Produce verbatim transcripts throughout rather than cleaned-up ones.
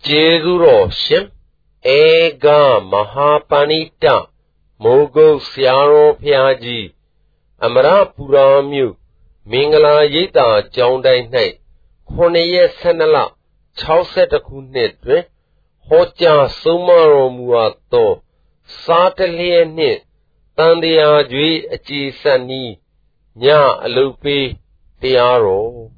Jezuro Shim Ega Mahapanita Mogo Siaro Piaji Amara Puramu Mingala Yita Jondai Night Honeye Senala Chauset Kunit Hoja Sumaro Muato Satali Nit Tandia Jui Achi Sani Nya Alupi Tiaro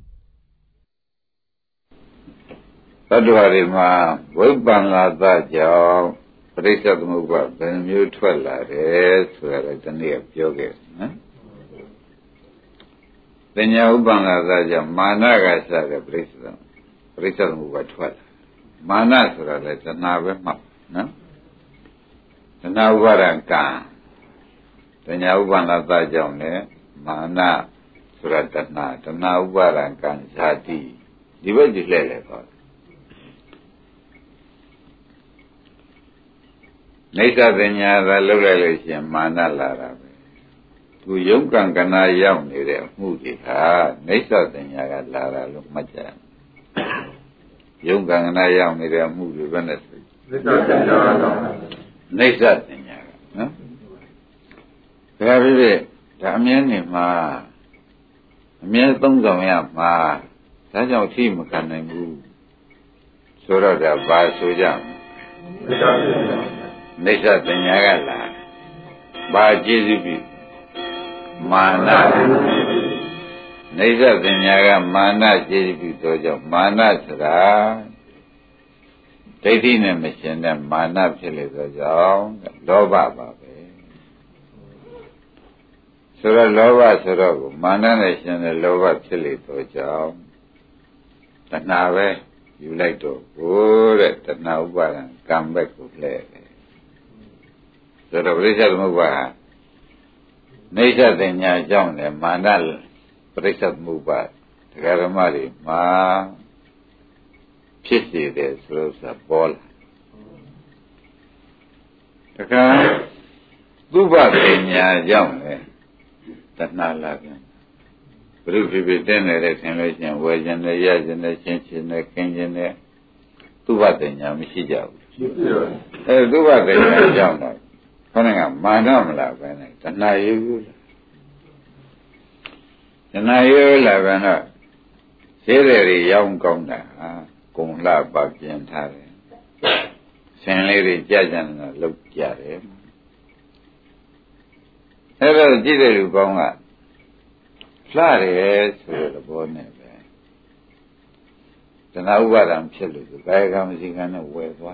Sadhuarima Vubbanlata Jao Parisatmupa Ben Mutwala Sura Tania Yogi Tenya Ubbanlata Jao Managa Saga Parisat Parisatmupa Twala Mana Sura Tanabe Map Tanawaranka Tenya Ubbanlata Jao Ne Mana Sura Tana Tanawaranka Sati Divaji Lele Nesa Denya the Lulation Mana Lara. To Yunkan Gana Yam near Moody, ah, Nesa Denya Lara look much. Yunkan Gana Yam near Moody Venice. Nesa Denya, no? Very, Damian Ma. Mere Tonga Ma. That's our team can move. Sura da Basujam. Nesa Tenyagala Ba Jesubi Mana Nesa Tenyaga Mana Jesubi Dojo Mana Sra Taking a mission and Mana Chili Dojo Loba Babe Sura Loba Sura Mana Nation and Loba Chili Dojo Tanave you like to go at the Nauba and come back to play. So the Prisat Muba Nesa Denya Jam and Manal Prisat Muba Garamari Ma Pisi de Slosa Ball Duba Denya Jam Tanala Brufi Dinner Relation Wajan the Yajan the Chinchin the Kenyan Duba Denya Mishija Duba Denya Jam Manam la bene, Tanayu Tanayu la bene, Siri young gomna, Kung la bagian tare, Saint Lady Jajan look jare. Hello, Jidu Gonga, Flare, the bonnet. Tanawaram Chilu, the Bagam Zingana Weva.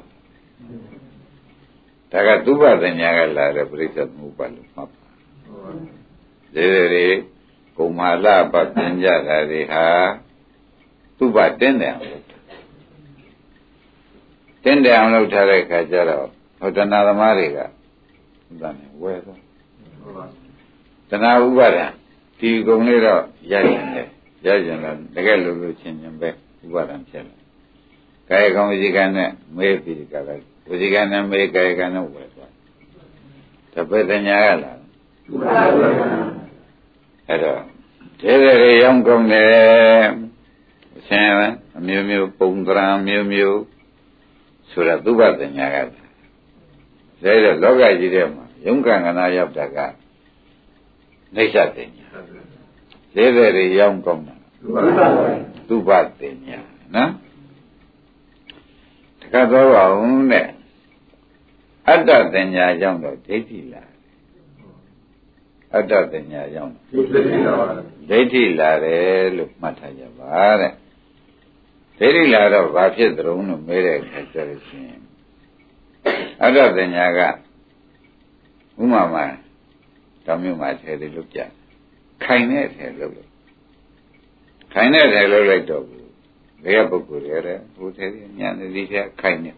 Taga Duba Tenyaga la Prisat Mubalu Mapa. Dere Kumala Patanja Riha Duba Tenda Tenda Amlo Tare Kajaro, Hotana Mariga. Done weather. Tana Ubara, T. Gomero, Yajan, Yajan, the Galo Chin Bay, Ubaran Chella. Kaya Comizigana, maybe Kala. Uzigana America Gana West. Tapetanyala. Hello. Tell young come there. Sam, a mew mew, Pundra, mew mew. Suratuba Tanyagata. Say the Loga Jirema, Yunkan and I have Daga. Nesa Tenya. Say the young come. Tuba Tenya. No? Takatoa Une. Ada Tenya Young Dati La Ada Tenya Young Dati La look Matayavare. Very lot of Vatia Drone made a characterization. Ada Tenyaga Umama Tamu might have a look at Kainet hello. Kainet hello like dog. They are Bukura, who tell you, Yan, Kainet.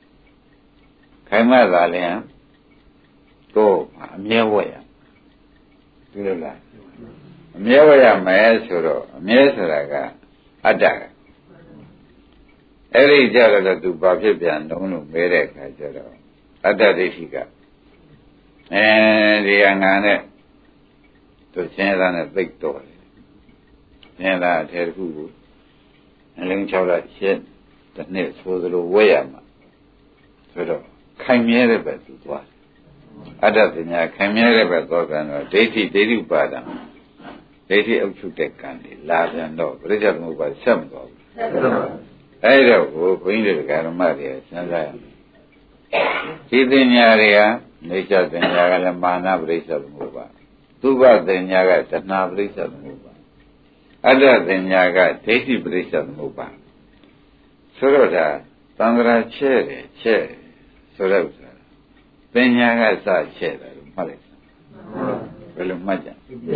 Kaima Valia go a mere way. Tula a mere way a maestro, a maestro, a dagger. Every jagger to Babian, no no mere Kajaro, a daddica. And the young Anne to send on a big door. And I tell who and Ling Chola said, တစ်နှစ်ဆိုသလိုဝဲရမှာဆိုတော့ခိုင်မြဲတဲ့ဘက်သူသွားအတ္တပညာခိုင်မြဲတဲ့ဘက်သွားပြန်တော့ဒိဋ္ဌိဒိဋ္ဌိပါဒံဒိဋ္ဌိအုပ်ချုပ်တဲ့ကံတွေလာပြန်တော့ပြိဿသမုပ္ပါဆက်မသွားဘူးအဲ့တော့ကိုဘုန်းကြီးတွေကဓမ္မတွေစဉ်းစားရမယ်ဒီပညာတွေကနေချပညာကလည်းမာနပရိစ္ဆေသမုပ္ပါသုဘပညာကတဏှာပရိစ္ဆေသမုပ္ပါအတ္တပညာကဒိဋ္ဌိပရိစ္ဆေသမုပ္ပါဆိုတော့ဒါသံဃာချဲ့တယ်ချဲ့ဆိုတော့ပညာကစချဲ့တယ်လို့မှတ်လိုက်ဘယ်လိုမှတ်ကြ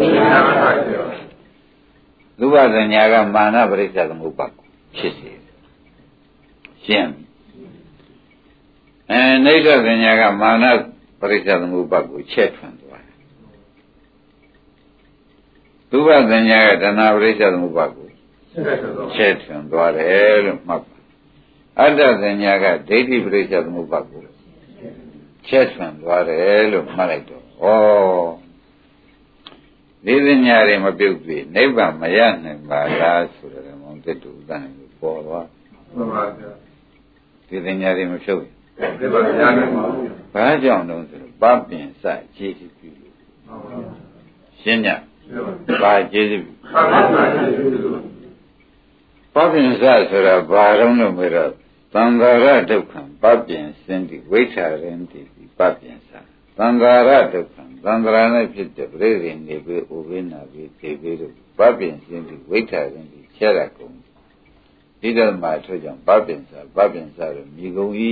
သုဘပညာကမာနပရိစ္ဆေသမုပ္ပါဖြစ်စေရှင်းအဲနိစ္စပညာကမာနပရိစ္ဆေသမုပ္ပါကိုချဲ့ထွန်းသွားတယ်သုဘပညာကတဏှာပရိစ္ဆေသမုပ္ပါကိုချဲ့ထွန်းသွားတယ်လို့မှတ်ပါအတ္တပညာကဒိဋ္ဌိပရိစ္ဆေသမုပ္ပါကိုချဲ့ထွန်းသွားတယ်လို့မှတ်လိုက်တော့ဩဒီပညာတွေမပြုတ်ပြီနိဗ္ဗာန်မရနိုင်ပါလားဆိုတော့မောင်တက်တူတန်ကိုပေါ်သွားမှန်ပါဗျာဒီပညာတွေမဖြုတ်ဒီပညာတွေမဟုတ်ဘူးဘာကြောင့်တော့ဆိုတော့ပပင်စခြေစုပြုလို့မှန်ပါဗျာရှင်းညဘာခြေစုပြုပပင်စခြေစုပြုပပင်စဆိုတာဘာတော့လို့ပြောတော့သံဃာရဒုက္ခံပပင်စင်တိဝိထာရင်တိပပင်စသံဃာရဒုက္ခံသံဃာနဲ့ဖြစ်တဲ့ပြိရိနေပေဥပိနာပေသေပေတို့ပပင်စင်တိဝိထာရင်တိချဲ့ရကုန်ဒီဓမ္မထို့ကြောင့်ပပင်စပပင်စလို့မြည်ကုန်၏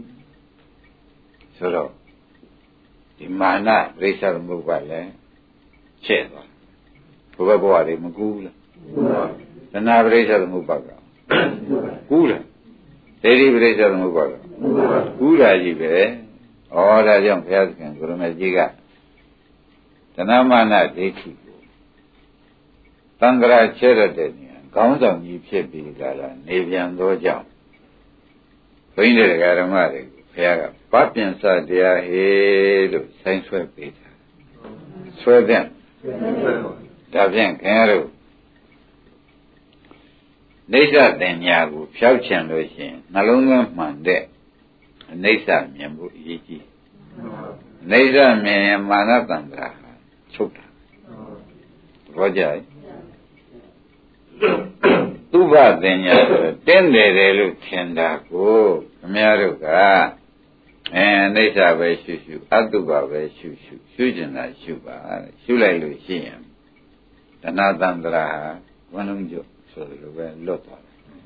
ဆိုတော့ဒီမာနပရိစ္ဆေသမုပ္ပါလည်းချဲ့သွားဘုရားဘဝတွေမကူးလားတဏှာပရိစ္ဆေသမုပ္ပါကကူးလားဒိဋ္ဌိပရိစ္ဆေသမုပ္ပါကကူးတာကြီးပဲဩဒါကြောင့်ဘုရားသခင်ကိုရမေကြီးကတဏှာမာနဒိဋ္ဌိကိုသံဃာချဲ့ရတဲ့နေရာကောင်းဆောင်ကြီးဖြစ်ပြီးကြလားနေပြန်သောကြောင့်ဘုန်းကြီးတွေကဓမ္မတွေဘုရားကပပင်စတရားဟေလို့ဆိုင်ဆွဲပေးတာဆွဲတဲ့ဒါဖြင့်ခင်ဗျားတို့နိစ္စတင်ညာကိုဖြောက်ချင်လို့ရှိရင်နှလုံးသွင်းမှန်တဲ့နိစ္စမြင်ဖို့အရေးကြီးနိစ္စမြင်ရင်မာနတန္တရာချုပ်တာဘောကြရဲ့သုဘတင်ညာဆိုတင်းတယ်တယ်လို့ထင်တာကိုခင်ဗျားတို့ကအဲနိစ္စပဲရှုရှုအတုပပဲရှုရှုရှုကျင်တာရှုပါရှုလိုက်လို့ရှိရင်တဏှာတန္တရာဝဏ္ဏုကျော်ဆိုလိုပဲလွတ်သွား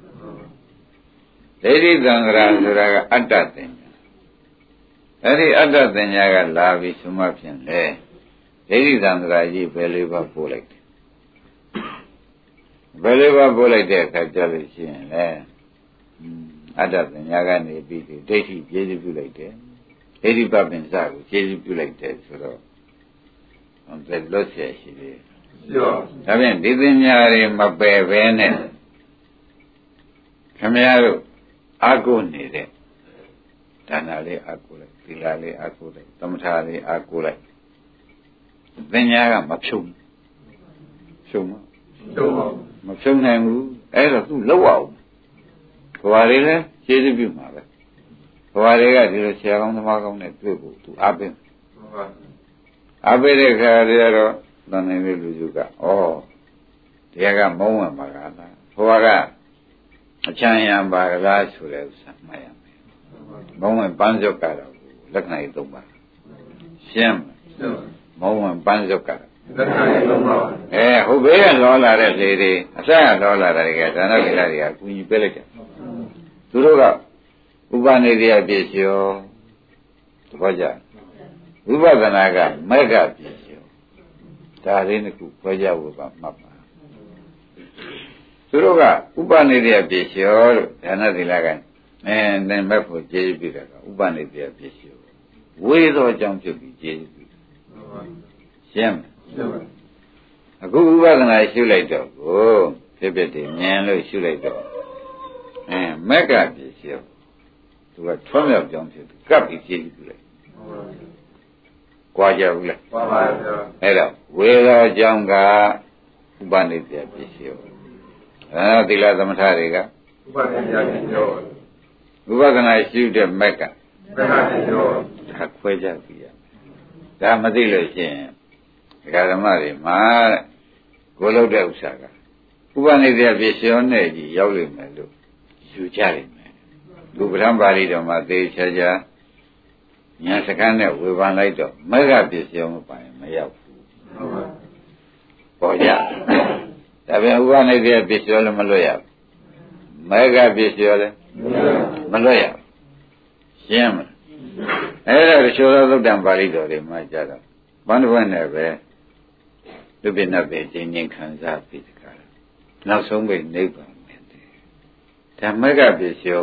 တယ်ဒိဋ္ဌိသံဃာဆိုတာကအတ္တတင်ညာအဲ့ဒီအတ္တတင်ညာကလာပြီးဆိုမှဖြင့်လေဒိဋ္ဌိသံဃာကြီးပဲလေးပါပို့လိုက်တယ်ဘယ်လေးပါပို့လိုက်တဲ့အခါကျလို့ရှိရင်လေအတ္တပညာကနေပြီးဒိဋ္ဌိကျေစုပြုလိုက်တယ်ဒိဋ္ဌိပပင်စကိုကျေစုပြုလိုက်တယ်ဆိုတော့ဘယ်လိုဆက်ရှိလဲကျော်ဒါဖြင့်ဒီပညာတွေမပယ်ဘဲနဲ့ခမရတို့အာကိုနေတဲ့ဒါနလေးအာကိုလိုက်သီလလေးအာကိုလိုက်သမထလေးအာကိုလိုက်ပညာကမဖြုံဖြုံမဖြုံမဖြုံနိုင်ဘူးအဲ့တော့သူ့လောက်အောင်ဘဝတွေလည်းကျေးဇူးပြုမှာပဲဘဝတွေကဒီလိုဆရာကောင်းသမားကောင်းနဲ့တွေ့ဖို့သူအားပေးအားပေးတဲ့ခါကျတော့တန်နိုင်တဲ့လူစုကဩတရားကမုံဝင်ပါကလားဘဝကအချမ်းရံပါကလားဆိုတဲ့ဥစ္စာမှတ်ရမယ်မုံဝင်ပန်းစုပ်ကတော့လက္ခဏာကြီးသုံးပါရှင်းမုံဝင်ပန်းစုပ်ကတော့လက္ခဏာကြီးသုံးပါအဲဟုတ်ဘေးကလောလာတဲ့လေတွေအစကလောလာတဲ့ကဒါနကိလတွေကကူညီပေးလိုက်တယ်သူတို့ကဥပနိဒေယပြည့်စုံသဘောကျဝိပဿနာကမဂ္ဂပြည့်စုံဒါလေးတစ်ခုဖွဲ့ကြဖို့ကမှတ်ပါသူတို့ကဥပနိဒေယပြည့်စုံလို့ဒါနသီလကအဲနဲ့မဲ့ဖို့ကျေးဇူးပြုတာကဥပနိဒေယပြည့်စုံဝေသောအကြောင်းပြုပြီးကျေးဇူးပြုရှင်းမယ်အခုဥပဒနာရှုလိုက်တော့ကိုဖြစ်ဖြစ်တည်မြင်လို့ရှုလိုက်တော့အဲမက္ကပြည့်စုံသူကထွန်းမြောက်ကြောင်းဖြစ်ပြီးကပ်ပြီးကျေးဇူးပြုလိုက်ကြွားကြဘူးလားကြွားပါဗျာအဲ့တော့ဝေသောအကြောင်းကဥပနိဒေယပြည့်စုံအဲသီလသမထတွေကဥပနိဒေယပြည့်စုံဥပဒနာရှုတဲ့မက်ကမက္ခပစ္စယောဒါခွဲကြပြီဒါမသိလို့ရှိရင်ဒကာဓမ္မတွေမှာကိုလောက်တဲ့ဥစ္စာကဥပနိဒေပစ္စယောနဲ့ကြီးရောက်လိမ့်မယ်လို့ယူကြလိမ့်မယ်လူပဒံပါဠိတော်မှာသေချာချာညာစကန်းနဲ့ဝေဖန်လိုက်တော့မက္ခပစ္စယောမပိုင်မရောက်ဘူးပေါ်ကြဒါပြန်ဥပနိဒေပစ္စယောလည်းမလွတ်ရဘူးမက္ခပစ္စယောလည်းမလွတ်ရဘူးရှင်းမလားအဲ့ဒါချိုးသောသုတ္တံပါဠိတော်တွေမှာကြတော့ဘန္ဓဘနဲ့ပဲလူပိနတ်ပဲကျင်းချင်းခံစားပြီးတကားနောက်ဆုံးပဲနိဗ္ဗာန်ပဲဓမ္မကပစ္စယော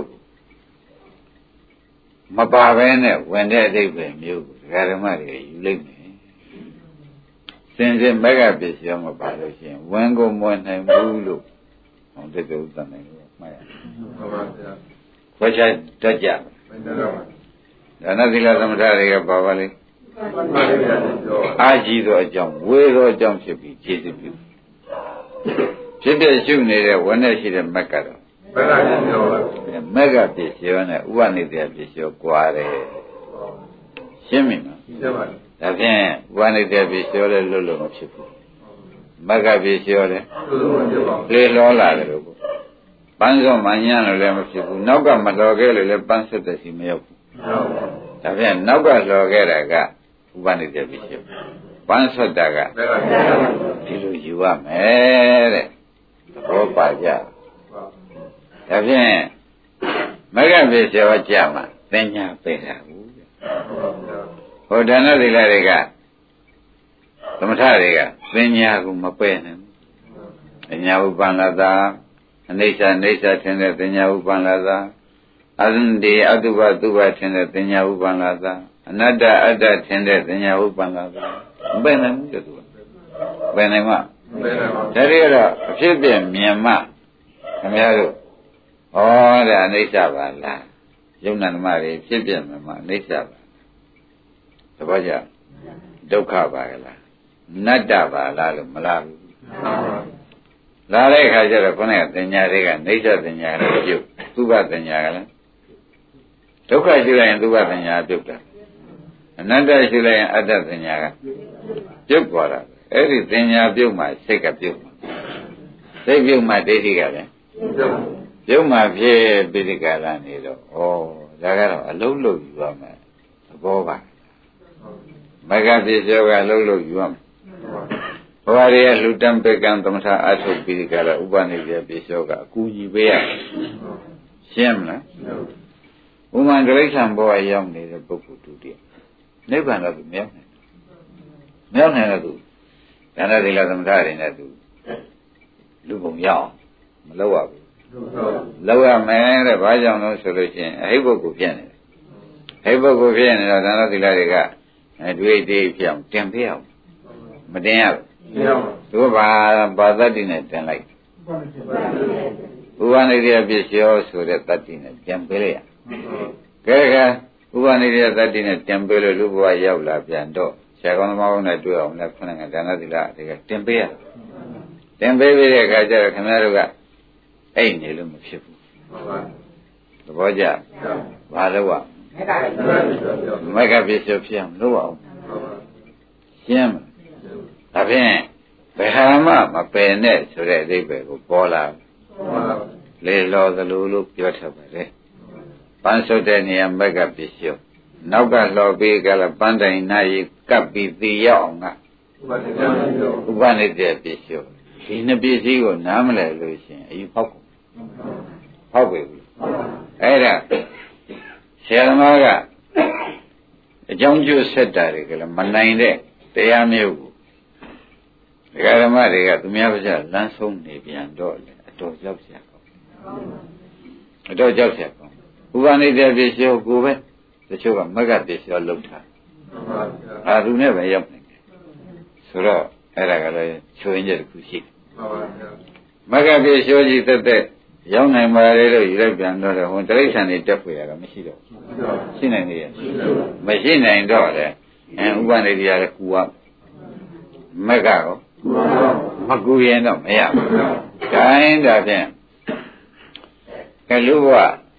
မပါဘဲနဲ့ဝင်တဲ့အဓိပ္ပာယ်မျိုးကိုဒကာဓမ္မတွေယူလိုက်မယ်စင်စစ်မကပစ္စယောမပါလို့ရှိရင်ဝင်ကိုမဝင်နိုင်ဘူးလို့ဟောတဲ့ဥစ္စာနိုင်လို့မှားရဟုတ်ပါဗျာခွဲခြားတတ်ကြမှန်ပါပါဒါနသီလသမထတွေကပါပါလိမ့်အာကြီးသောအကြောင်းဝေသောအကြောင်းဖြစ်ပြီးခြေစပြုဖြစ်တဲ့ရှုနေတဲ့ဝနဲ့ရှိတဲ့မက်ကတော့မက္ခပစ္စယောမက်ကပစ္စယောနဲ့ဥပနိဒေပစ္စယောကွာတယ်ရှင်းပြီနော်ရှင်းပါပြီဒါဖြင့်ဥပနိဒေပစ္စယောလည်းလွတ်လို့မဖြစ်ဘူးမက်ကပစ္စယောလည်းလေလောလာတယ်လို့ပန်းစောမှညံ့လို့လည်းမဖြစ်ဘူးနောက်ကမလော်ခဲ့လို့လည်းပန်းဆက်တဲ့စီမရောက်ဘူးဒါဖြင့်နောက်ကလော်ခဲ့တာကဥပနိဒေပစ္စယောပန်းဆက်တာကဒီလိုယူရမယ်တဲ့ဘောပါကြဒါဖြင့်မဂ္ဂပစ္စယောကြမှာသင်ညာပဲ့တာဘူးဟောဒါနသီလတွေကသမထတွေကသင်ညာကိုမပဲ့နိုင်ဘူးအညာဥပ္ပန္နတာအနိစ္စအနိစ္စထင်တဲ့သင်ညာဥပ္ပန္နတာအရန္တိအတုပတုပထင်တဲ့သင်ညာဥပ္ပန္နတာအနတ္တအတ္တထင်တဲ့သင်ညာဥပ္ပန္နတာမပဲ့နိုင်ဘူးတူပဲ့နိုင်မှာဒါတွေကတော့အဖြစ်ပြမြင်မှခင်ဗျားတို့ဩဒါအိဋ္ဌပါလားယုံနာဓမ္မတွေဖြစ်ပြမယ်မှာအိဋ္ဌပါသဘောကျဒုက္ခပါလားနတ္တပါလားလို့မလားဘူးလာတဲ့အခါကျတော့ခေါင်းကတင်ညာတွေကအိဋ္ဌတင်ညာတွေပြုတ်သုဘတင်ညာကလည်းဒုက္ခရှိလိုက်ရင်သုဘတင်ညာပြုတ်တာအနတ္တရှိလိုက်ရင်အတ္တတင်ညာကပြုတ်သွားတာအဲ့ဒီတင်ညာပြုတ်မှစိတ်ကပြုတ်စိတ်ပြုတ်မှဒိဋ္ဌိကလည်းပြုတ်မှဖြစ်ပိဋကရနေတော့ဩဒါကတော့အလုံးလုံးယူရမယ်သဘောပါမဂ္ဂပစ္စယောကအလုံးလုံးယူရမယ်ဘဝရရဲ့လူတံပေကံသမထအထုတ်ပိဋကရဥပနိဒေပစ္စယောကအကူကြီးပေးရရှင်းမလားဥမ္မာတိရစ္ဆာန်ဘဝရောက်နေတဲ့ပုဂ္ဂိုလ်တူတည်းနိဗ္ဗာန်တော့မရောက်နိုင်မရောက်နိုင်တော့သူဒါနသီလသမထတွေနဲ့သူလူပုံရအောင်မလုပ်ရဘူးလောက်ရမယ်တဲ့ဘာကြောင့်လဲဆိုလို့ရှိရင်အဟိပုဂ္ဂိုလ်ဖြစ်နေတယ်အဟိပုဂ္ဂိုလ်ဖြစ်နေတော့ဒါနသီလတွေကတွေ့တေးဖြစ်အောင်တင်ပြအောင်မတင်ရဘူးသူကဘာဘာသတ္တိနဲ့တင်လိုက်ဥပနိဒေပစ္စယောဆိုတဲ့သတ္တိနဲ့ပြန်ပေးလိုက်ရကဲကဲဥပနိဒေသတ္တိနဲ့ပြန်ပေးလို့လူဘဝရောက်လာပြန်တော့ဆရာကောင်းသမားကောင်းနဲ့တွေ့အောင်လည်းခဏကဒါနသီလတွေကတင်ပေးရတင်ပေးပြီးတဲ့အခါကျတော့ခင်ဗျားတို့ကအဲ့နေလို့မဖြစ်ဘူးသဘောကျဘာလို့อ่ะမဂ္ဂပစ္စယောဖြစ်အောင်လုပ်အောင်ရှင်းမဒါဖြင့်ဘယ်ဟာမှမပယ်နဲ့ဆိုတဲ့အဓိပ္ပာယ်ကိုပေါ်လာလေလောသလိုလို့ပြောထပ်ပါလေပန်းဆုတ်တဲ့နေရာမဂ္ဂပစ္စယောနောက်ကလှော်ပြီးကြလားပန်းတိုင်နာရီကပ်ပြီးသိရောက်အောင်ကဥပနိဒေပစ္စယောဒီနှစ်ပစ္စည်းကိုနားမလဲလို့ရှိရင်အယူဖောက်ကုန်ဖောက်ပြီအဲ့ဒါဆရာသမားကအကြောင်းကျိုးဆက်တာတွေကလည်းမနိုင်တဲ့တရားမျိုးကိုဒကာဓမ္မတွေကသူများပါးစပ်လမ်းဆုံးနေပြန်တော့လေအတော်ကြောက်ရကောင်းအတော်ကြောက်ရကောင်းဥပနိဒေပစ္စယောကိုပဲတချို့ကမဂ္ဂပစ္စယောလောက်ထားအာသူနဲ့ပဲရောက်နေတယ်ဆိုတော့အဲ့ဒါကလည်းချိုးရင်းချက်တစ်ခုရှိမဂ္ဂပစ္စယောကြီးတက်တက်ရောက်နိုင်ပါလေလို့ယူလိုက်ပြန်တော့တယ်ဟိုတိရစ္ဆာန်တွေတက်ဖွယ်ရတာမရှိတော့ဘူးရှိနိုင်နေရဲ့မရှိနိုင်တော့လေအဲဥပနိဒေရတယ်ကူရမဂ္ဂရောမကူရင်တော့မရဘူး။ဒါရင်ဒါဖြင့်ကလူဘဝ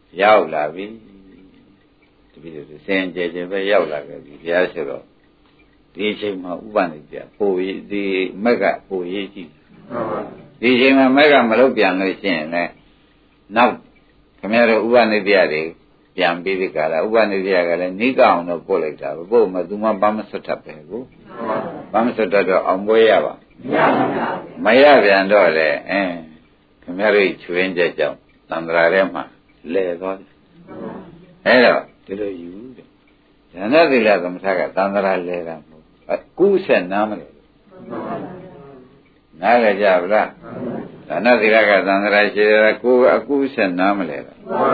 ရောက်လာပြီတပည့်တော်စင်ကြယ်ကြယ်ပဲရောက်လာခဲ့ပြီဘုရားဆိုတော့ဒီအချိန်မှာဥပနိဒေယပိုရေးဒီမက်ကပိုရေးကြည့်ဒီအချိန်မှာမက်ကမလုပ်ပြန်လို့ရှိရင်လည်းနောက်ခင်ဗျားတို့ဥပနိဒေယတွေပြန်ပြီးဒီကလာဥပနိဒေယကလည်းနိကအောင်တော့ပို့လိုက်တာပဲပို့မှသူမှဘာမဆွတ်တတ်ပဲကိုဘာမဆွတ်တတ်တော့အောင်ပွဲရပါမရပြန်တော့လေအင်းခင်ဗျားတို့ချွေးကြကြောင်သံဃာထဲမှာလဲသွားတယ်အဲ့တော့ဒီလိုယူတဲ့ဉာဏသီလသမထကသံဃာလဲတာမဟုတ်အကူးဆက်နားမလဲနားလည်ကြဗလားဉာဏသီလကသံဃာရှိတယ်ကိုယ်အကူးဆက်နားမလဲတာ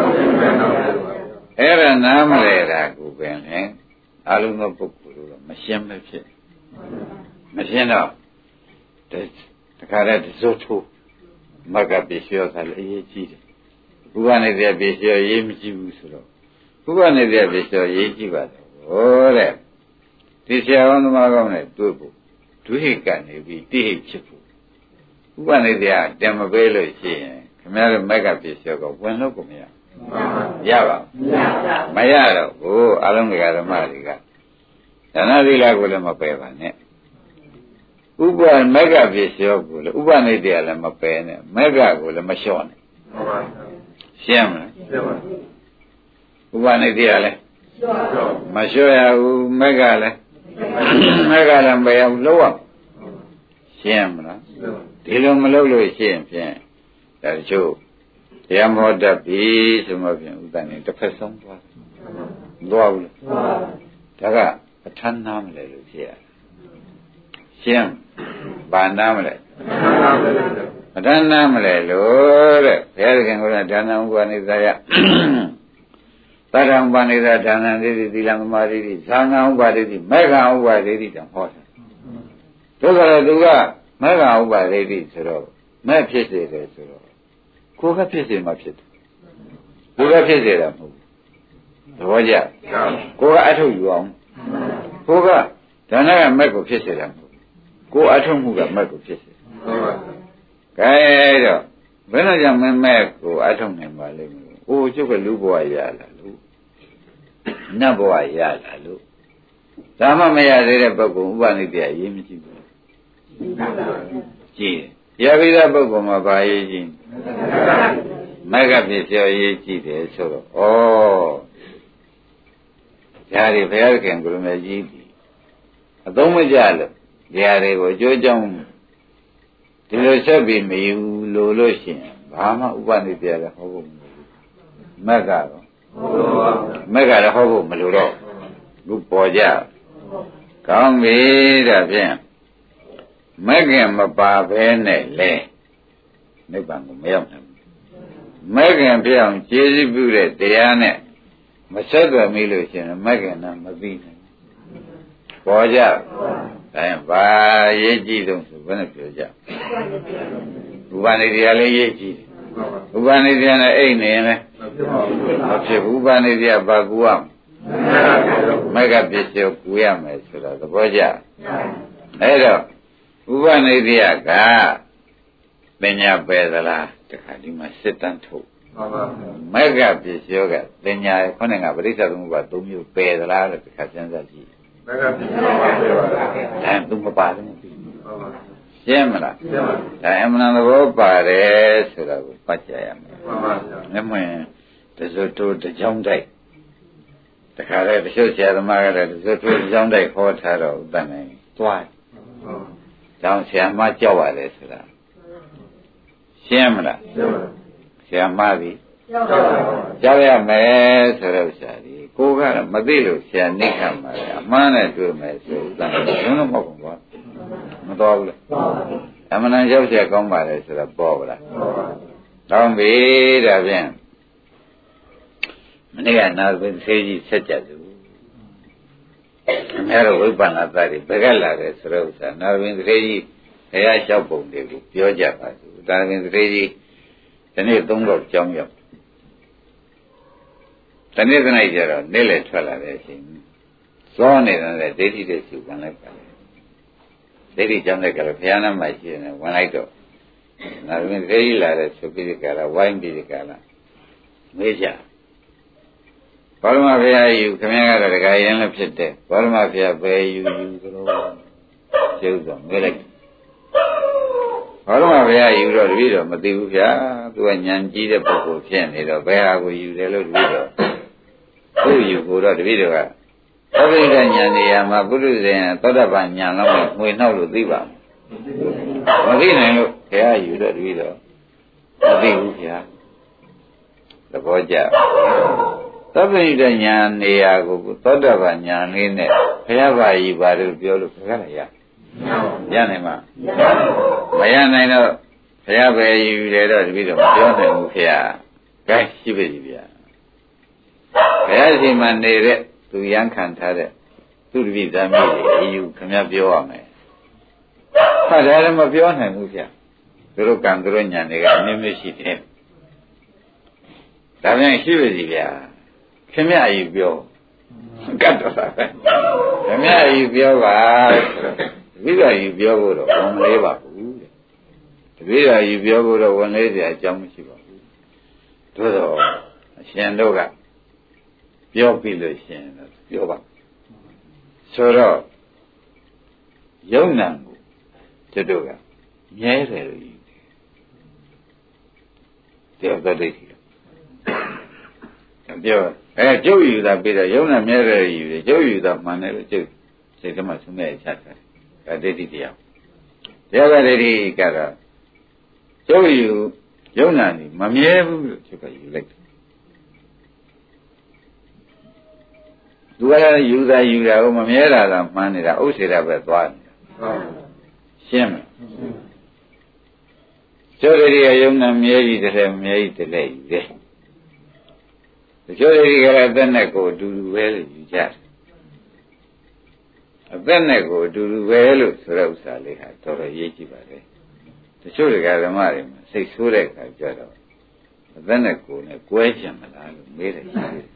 အဲ့ဒါနားမလဲတာကိုပဲလေအလုံးစုံပုဂ္ဂိုလ်တို့မရှင်းမဖြစ်မရှင်းတော့တခါတည်းတစိုးထိုးမကပစ္စယောကလည်းအရေးကြီးတယ်ဥပနိဒေယပစ္စယောရေးမကြည့်ဘူးဆိုတော့ဥပနိဒေယပစ္စယောရေးကြည့်ပါတော့ဟောတဲ့ဒီဆရာကောင်းသမားကောင်းနဲ့တွေ့ဖို့ဒုဟိကနေပြီးတိဟိဖြစ်ဖို့ဥပနိဒေယတင်မပေးလို့ရှိရင်ခင်ဗျားတို့မကပစ္စယောကဝင်လို့ကိုမရရပါမရတော့ဟိုအလုံးကဓမ္မတွေကဒါနသီလကိုလည်းမပယ်ပါနဲ့ဥပမက္ခပစ္စယောကိုလည်းဥပနိဒေယလည်းမပယ်နဲ့မက္ခကိုလည်းမလျှော့နဲ့ရှင်းမလားရှင်းပါဥပနိဒေယလည်းမလျှော့ရဘူးမက္ခလည်းမက္ခလည်းမပယ်အောင်လုပ်ရရှင်းမလားဒီလိုမလုပ်လို့ရှင်းဖြင့်ဒါတချို့တရားမောတတ်ပြီဆိုမှဖြင့်ဥဒ္ဒနဲ့တစ်ဖက်ဆုံးသွားတယ်မသွားဘူးလားဒါကပဋ္ဌာန်းနာမလဲလို့ဖြစ်ရရှင်းဘာနာမလဲပဋ္ဌာန်းနာမလဲလို့တဲ့ဘုရားခင်ကဒါနဥပနိသယသတ္တံဥပနိသဒါနံတိသီလံသမာဓိတိဇာနာဥပဒိတိမေဃဥပဒိတိတောဟောတယ်တို့ကလည်းသူကမေဃဥပဒိတိဆိုတော့မဲ့ဖြစ်စေတယ်ဆိုတော့ကိုယ်ကဖြစ်စေမှဖြစ်တယ်ကိုယ်ကဖြစ်စေတာမဟုတ်ဘူးသဘောကျကိုယ်ကအထုတ်ယူအောင်ကိုယ်ကဒါနကမဲ့ကိုဖြစ်စေတာမဟုတ်ဘူးကိုယ်အထုတ်မှုကမဲ့ကိုဖြစ်စေဟုတ်ပါဘူးကဲတော့ဘယ်နဲ့ကြောင့်မမဲ့ကိုအထုတ်နိုင်ပါလိမ့်မလို့အိုးကျုပ်ကလူဘဝရလာလို့နတ်ဘဝရလာလို့ဒါမှမရသေးတဲ့ပုဂ္ဂိုလ်ဥပနိဒေယရေးမကြည့်ဘူးကြည့်ရပိသပုဂ္ဂိုလ်မှာဘာရေးကြည့်မဂ္ဂပစ္စယောရေးကြည့်တယ်ဆိုတော့ဩဓာရီဘုရားခင်ကိုယ်တော်ကြီးပြီအသုံးမကျလို့ဓာရီကိုအကျိုးကြောင့်ဒီလိုဆက်ပြီးမယူလို့လို့ရှိရင်ဘာမှဥပနိဒေယလည်းဟောဖို့မလိုဘူးမဂ္ဂတော့မဂ္ဂလည်းဟောဖို့မလိုတော့ခုပေါ်ကြကောင်းပြီဒါဖြင့်မဂ္ဂင်မပါဘဲနဲ့လေနိဗ္ဗာန်ကိုမရောက်နိုင်ဘူးမဂ္ဂင်ပြောင်းကျေးဇူးပြုတဲ့တရားနဲ့မဆက်သွယ်မိလို့ရှိရင်မဂ္ဂင်တော့မသိနိုင်ဘူးပေါ်ကြဒါရင်ဘာရေးကြည့်တော့ဆိုဘယ်နဲ့ပြောကြဥပနိဒေယလည်းရေးကြည့်ဥပနိဒေယနဲ့အိတ်နေရင်လည်းမဖြစ်ဘူးဥပနိဒေယဘာကူရမဂ္ဂပစ္စယောကူရမယ်ဆိုတော့သဘောကျအဲ့တော့ဥပနိဒေယကပညာပယ်သလားတခါဒီမှာစစ်တမ်းထုတ်မဂ္ဂပစ္စယောကပညာခေါင်းကပရိစ္ဆေသမုပ္ပါသုံးမျိုးပယ်သလားလို့တခါစဉ်းစားကြည့်မဂ္ဂပစ္စယောပါပယ်ပါလားဒါသူမပါတယ်ရှင်းမလားရှင်းပါပြီဒါအမှန်သဘောပါတယ်ဆိုတာကိုပတ်ကြရမယ်မှန်ပါဗျာမျက်မှန်တစိုးတိုးတကြောင်းတိုက်တခါလေတချို့ဆရာသမားကလည်းတစိုးတိုးတကြောင်းတိုက်ခေါ်ထားတော့ဥပ္ပန်နိုင်သွားကြောင်းဆရာမကြောက်ရတယ်ဆိုတာရှင်းမလားရှင်းပါဆရာမသည်ကြောက်ရမယ်ဆိုတော့ဆရာဒီကိုကတော့မသိလို့ဆရာနိခတ်မှာလေအမှန်နဲ့တွေ့မယ်ဆိုဥပ္ပန်ဘယ်လိုမဟုတ်ဘူးကွာမတော်ဘူးလားအမှန်တန်ရောက်เสียကောင်းပါလေဆိုတော့ပေါ်ပါလားတောင်းပြီဒါဖြင့်မနေ့ကနာသသေးကြီးဆက်ကြသူအများတော်ဝိပ္ပန္နသတိဘယ်ကလာတယ်ဆိုတော့ဥစ္စာနာသသေးကြီးဘုရားလျှောက်ပုံတွေကိုပြောကြပါသူဒါသသေးကြီးဒီနေ့သုံးတော့ကြောင်းရောက်ဒီနေ့ကနေ့ကျတော့နေ့လေထွက်လာတဲ့အချိန်စောနေတဲ့ဒိဋ္ဌိတွေစုဝင်လိုက်ပါလေဒိဋ္ဌိကြောင့်လည်းကြတော့ဘုရားနာမှာရှိနေဝင်လိုက်တော့နာမည်ဒိဋ္ဌိလာတဲ့ဆိုပြီးကြတာဝိုင်းပြီးကြတာမေးကြဘောရမဘုရားယူခင်ဗျားကတော့တခါရင်လည်းဖြစ်တယ်ဘောရမဘုရားပဲယူယူသလိုကျုပ်တော့မဲလိုက်ဘောရမဘုရားယူတော့တပည့်တော်မသိဘူးဗျာသူကဉာဏ်ကြီးတဲ့ပုဂ္ဂိုလ်ဖြစ်နေတော့ဘယ်ဟာကိုယူတယ်လို့တပည့်တော်သူ့ယူကိုတော့တပည့်တော်ကသဗ္ဗိဒဉာဏ်နေရာမှာပုရိသေယသောတပန်ဉာဏ်လောက်ငွေနှောက်လို့သိပါမသိနိုင်လို့ဘုရားယူတော့တပည့်တော်မသိဘူးဗျာသဘောကျသဗ္ဗိဒဉာဏ်နေရာကိုသောတပန်ဉာဏ်လေးနဲ့ဘုရားပါယူပါလို့ပြောလို့ခက်ရရရနိုင်မှာမရနိုင်တော့ဘုရားပဲယူတယ်တော့တပည့်တော်မပြောနိုင်ဘူးခင်ဗျာ။ဒါရှိပြီဗျာ။ဘုရားရှင်မှာနေတဲ့သူရန်ခံထားတဲ့သူတပည့်သားမျိုးတွေအယူခင်ဗျာပြောရမယ်။ဟာဒါလည်းမပြောနိုင်ဘူးဗျာ။သူတို့ကံသူတို့ညာတွေကအမျိုးမျိုးရှိတယ်။ဒါပြန်ရှိပြီဗျာ။ခင်ဗျာအယူပြောကတ်တော့တာပဲ။ခင်ဗျာအယူပြောပါတပည့်တော်ယူပြောဖို့တော့ဝန်လေးပါဘူးတဲ့တပည့်တော်ယူပြောဖို့တော့ဝန်လေးစရာအကြောင်းမရှိပါဘူးသို့တော့အရှင်တို့ကပြောပြီးလို့ရှင်တော့ပြောပါဆိုတော့ယုံနာကိုကျွတ်တို့ကမြဲတယ်လို့ယူတယ်တဲ့တော့ဒိဋ္ဌိပြောအဲကျုပ်ယူတာပြီးတော့ယုံနာမြဲတယ်ယူတယ်ကျုပ်ယူတာမှန်တယ်လို့ကျုပ်စိတ်ထဲမှာသုံးရချတယ်ဒိဋ္ဌိတရားတရားကဒိဋ္ဌိကတော့ကျုပ်ယူယုံနာနေမမြဲဘူးလို့ကျုပ်ကယူလိုက်တယ်သူကလည်းယူတာယူတာကိုမမြဲတာကမှန်းနေတာဥစ္စေတာပဲသွားနေတာရှင်းမလားကျုပ်တွေကယုံနာမြဲကြီးတယ်မြဲကြီးတယ်ယူတယ်ကျုပ်တွေကလည်းအသက်နဲ့ကိုအတူတူပဲလို့ယူကြတယ်အသက်နဲ့ကိုအတူတူပဲလို့ဆိုတဲ့ဥစ္စာလေးဟာတော်တော်ရေးကြည့်ပါလေတချို့တွေကဓမ္မတွေမှာစိတ်ဆိုးတဲ့အခါကျတော့အသက်နဲ့ကိုနဲ့ကွဲချင်မလားလို့မေးတယ်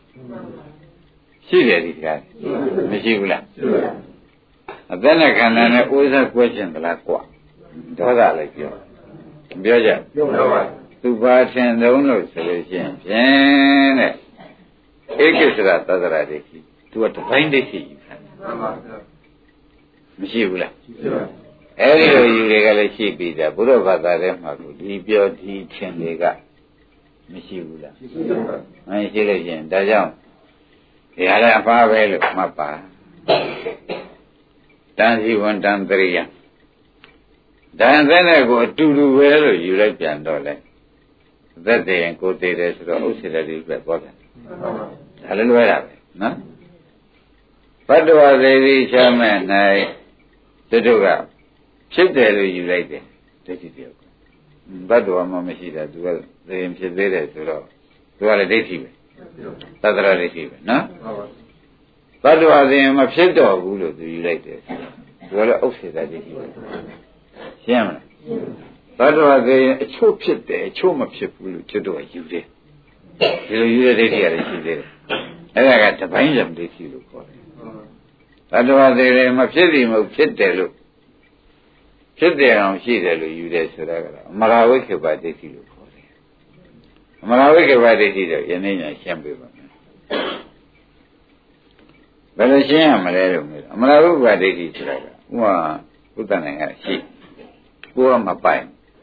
ရှိတယ်ဒီကနေ့မရှိဘူးလားအသက်နဲ့ခန္ဓာနဲ့ဥစ္စာကွဲချင်သလားကွာဒေါသလည်းပြောပြောကြပြောပါသူပါထင်ဆုံးလို့ဆိုလို့ရှိရင်ဖြင့်တဲ့ဧကိစ္စရသဒ္ဒရာဒိဋ္ဌိသူကတပိုင်းဒိဋ္ဌိယူခံတယ်မရှိဘူးလားအဲ့ဒီလိုယူတွေကလည်းရှိပြီးတာဘုရားဘာသာထဲမှာကိုဒီပြောဒီထင်တွေကမရှိဘူးလားမရှိလို့ရှိရင်ဒါကြောင့်ဒီဟာလည်းအပါပဲလို့မှတ်ပါတန်စီဝန်တန်တရိယတန်တဲ့နဲ့ကိုအတူတူပဲလို့ယူလိုက်ပြန်တော့လေသက်တည်ရင်ကိုတည်တယ်ဆိုတော့ဥစ္စေတတိပဲပေါ်တယ်ဒါလည်းလွဲတာပဲနော်ဘတ်တော်သေးသေးချမ်းမဲ့၌တို့ကဖြစ်တယ်လို့ယူလိုက်တယ်ဒိဋ္ဌိတယောက်ဘတ်တော်မှမရှိတာသူကသေရင်ဖြစ်သေးတယ်ဆိုတော့သူကလည်းဒိဋ္ဌိပဲသတ္တရဒိဋ္ဌိပဲနော်ဘတ်တော်သေရင်မဖြစ်တော့ဘူးလို့သူယူလိုက်တယ်သူကလည်းဥစ္စေတဒိဋ္ဌိပဲရှင်းမလားဘတ်တော်သေရင်အချို့ဖြစ်တယ်အချို့မဖြစ်ဘူးလို့ကျွတ်တော့ယူတယ်ဒီလိုယူတဲ့ဒိဋ္ဌိကလည်းရှိသေးတယ်အဲ့ဒါကတပိုင်းရံဒိဋ္ဌိလို့ခေါ်တယ်ဘတ်တော်သေရင်မဖြစ်သည်မဟုတ်ဖြစ်တယ်လို့ဖြစ်တယ်အောင်ရှိတယ်လို့ယူတယ်ဆိုတာကတော့အမရာဝိခေပဒိဋ္ဌိလို့ခေါ်တယ်အမရာဝိခေပဒိဋ္ဌိတော့ယနေ့ညရှင်းပြပါမယ်ဘယ်လိုရှင်းရမလဲလို့မေးတယ်အမရာဝိခေပဒိဋ္ဌိဆိုတာကဥမာဥဒ္ဒနိုင်ငံရှိကိုယ်ကမပိုင်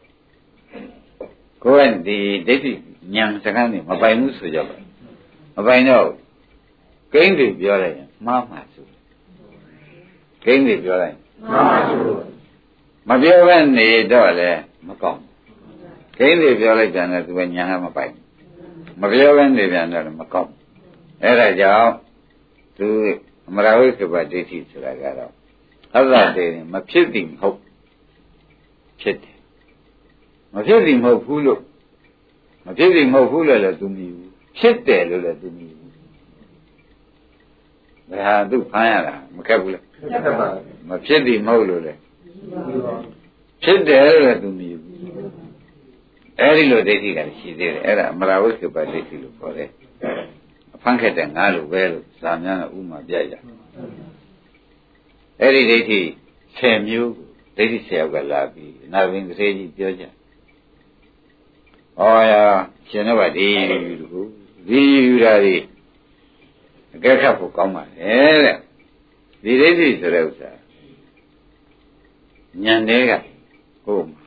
ကိုယ်ကဒီဒိဋ္ဌိဉာဏ်စကားနဲ့မပိုင်ဘူးဆိုကြပါမပိုင်တော့ကိန်းတွေပြောလိုက်ရင်မှားမှားဆိုကိန်းတွေပြောလိုက်မှားမှားဆိုမပြောဘဲနေတော့လည်းမကောင်းဘူးကိန်းတွေပြောလိုက်ပြန်တော့သူကညာကမပိုင်မပြောဘဲနေပြန်တော့လည်းမကောင်းအဲ့ဒါကြောင့်သူအမရာဝိကပဒိဋ္ဌိဆိုတာကတော့အသတေမဖြစ်သည်မဟုတ်ဖြစ်တယ်မဖြစ်သည်မဟုတ်ဘူးလို့မဖြစ်သည်မဟုတ်ဘူးလို့လည်းသူမြည်ဘူးဖြစ်တယ်လို့လည်းသူမြည်ဘူးဒါဟာသူဖမ်းရတာမခက်ဘူးလားခက်ပါဘူးမဖြစ်သည်မဟုတ်လို့လည်းဖြစ်တယ်လို့သူမြည်ဘူးအဲဒီလိုဒိဋ္ဌိကရှိသေးတယ်အဲ့ဒါအမရာဝိကပဒိဋ္ဌိလို့ခေါ်တယ်အဖမ်းခက်တဲ့ငါလိုပဲလို့ဇာများကဥမာပြရအဲ့ဒီဒိဋ္ဌိဆယ်မျိုးဒိဋ္ဌိဆယ်ယောက်ကလာပြီးနာဘင်ကလေးကြီးပြောကြဩရာရှင်တော့ကဒီဒီယူတာဒီအကဲခတ်ဖို့ကောင်းပါလေတဲ့ဒီဒိဋ္ဌိဆိုတဲ့ဥစ္စာဉာဏ်တွေကကိုယ်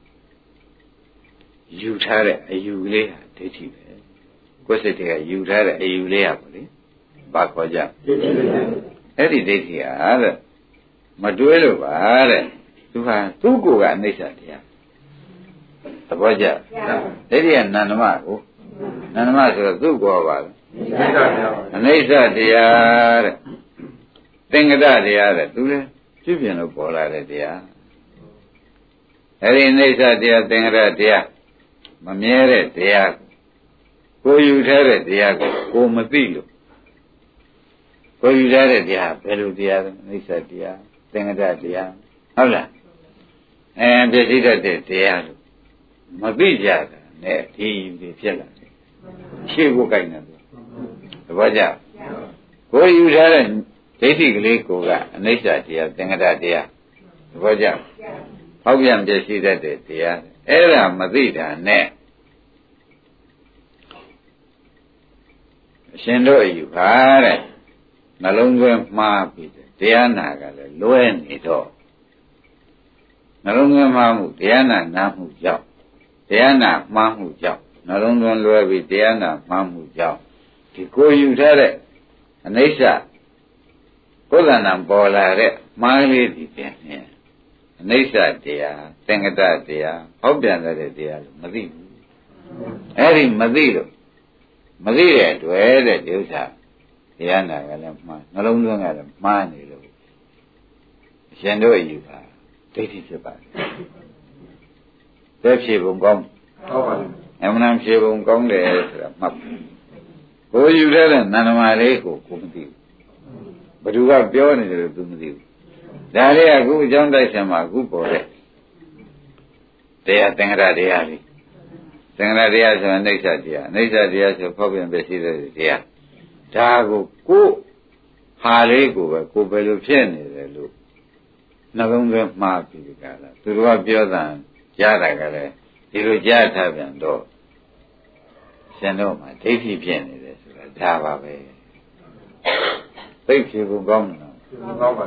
ယူထားတဲ့အယူလေးဟာဒိဋ္ဌိပဲကိုယ်စိတ်တွေကယူထားတဲ့အယူလေးဟာပေါ့လေဘာခေါ်ကြအဲ့ဒီဒိဋ္ဌိဟာတဲ့မတွေးလို့ပါတဲ့သူဟာသူ့ကိုယ်ကအနိစ္စတရားသဘောကျဒိဋ္ဌိကနန္ဒမကိုနန္ဒမဆိုတော့သူ့ကိုယ်ပါလေအနိစ္စတရားတဲ့သင်္ကတတရားတဲ့သူလည်းဖြစ်ပြလို့ပေါ်လာတဲ့တရားအဲ့ဒီအနိစ္စတရားသင်္ကတတရားမမြဲတဲ့တရားကိုယူထားတဲ့တရားကိုကိုမသိလို့ကိုယူထားတဲ့တရားဘယ်လိုတရားလဲအနိစ္စတရားသင်္ကတတရားဟုတ်လားအဲပြည့်စည်တတ်တဲ့တရားလို့မသိကြတာနဲ့ဒီဒီဖြစ်လာတယ်ရှေ့ကိုကြိုက်နေတယ်သဘောကျကိုယူထားတဲ့ဒိဋ္ဌိကလေးကိုကအနိစ္စတရားသင်္ကတတရားသဘောကျဟောက်ပြန်ပြည့်စည်တတ်တဲ့တရားအဲ့ဒါမသိတာနဲ့အရှင်တို့အယူပါတဲ့နှလုံးသွင်းမှားပြီးတရားနာကလည်းလွဲနေတော့နှလုံးသွင်းမှားမှုတရားနာနားမှုကြောင့်တရားနာမှားမှုကြောင့်နှလုံးသွင်းလွဲပြီးတရားနာမှားမှုကြောင့်ဒီကိုယ်ယူထားတဲ့အနိစ္စကိုယ်ကံပေါ်လာတဲ့မှားလေးဒီပြန်နေအနိစ္စတရားသင်္ကတတရားဟောက်ပြန်တဲ့တရားလို့မသိဘူးအဲ့ဒီမသိလို့မသိတဲ့တွေ့တဲ့ဒီဥစ္စာတရားနာကလည်းမှားနှလုံးသွင်းကလည်းမှားနေလို့ရှင်တို့အယူပါဒိဋ္ဌိဖြစ်ပါတယ်သက်ဖြေပုံကောင်းဟုတ်ပါဘူးအမှန်ဖြေပုံကောင်းတယ်ဆိုတာမှတ်ကိုယူတဲ့နန္ဒမာလေးကိုကိုမသိဘူးဘယ်သူကပြောနေတယ်လို့သူမသိဘူးဒါလေးကအခုအကြောင်းတိုက်ဆံမှာအခုပေါ်တဲ့တရားသင်္ကတတရားလေးသင်္ကတတရားဆိုရင်အိဋ္ဌတရားအိဋ္ဌတရားဆိုဖောက်ပြန်ပြည့်စည်တဲ့တရားဒါကိုကိုဟာလေးကိုပဲကိုဘယ်လိုဖြစ်နေတယ်လို့နှလုံးသွင်းမှားပြီးကြတာသူတို့ကပြောတာကြားတာကလည်းဒီလိုကြားထားပြန်တော့ရှင်တို့မှာဒိဋ္ဌိဖြစ်နေတယ်ဆိုတာဒါပါပဲသိဖြေဖို့ကောင်းတယ်ကောင်းပါ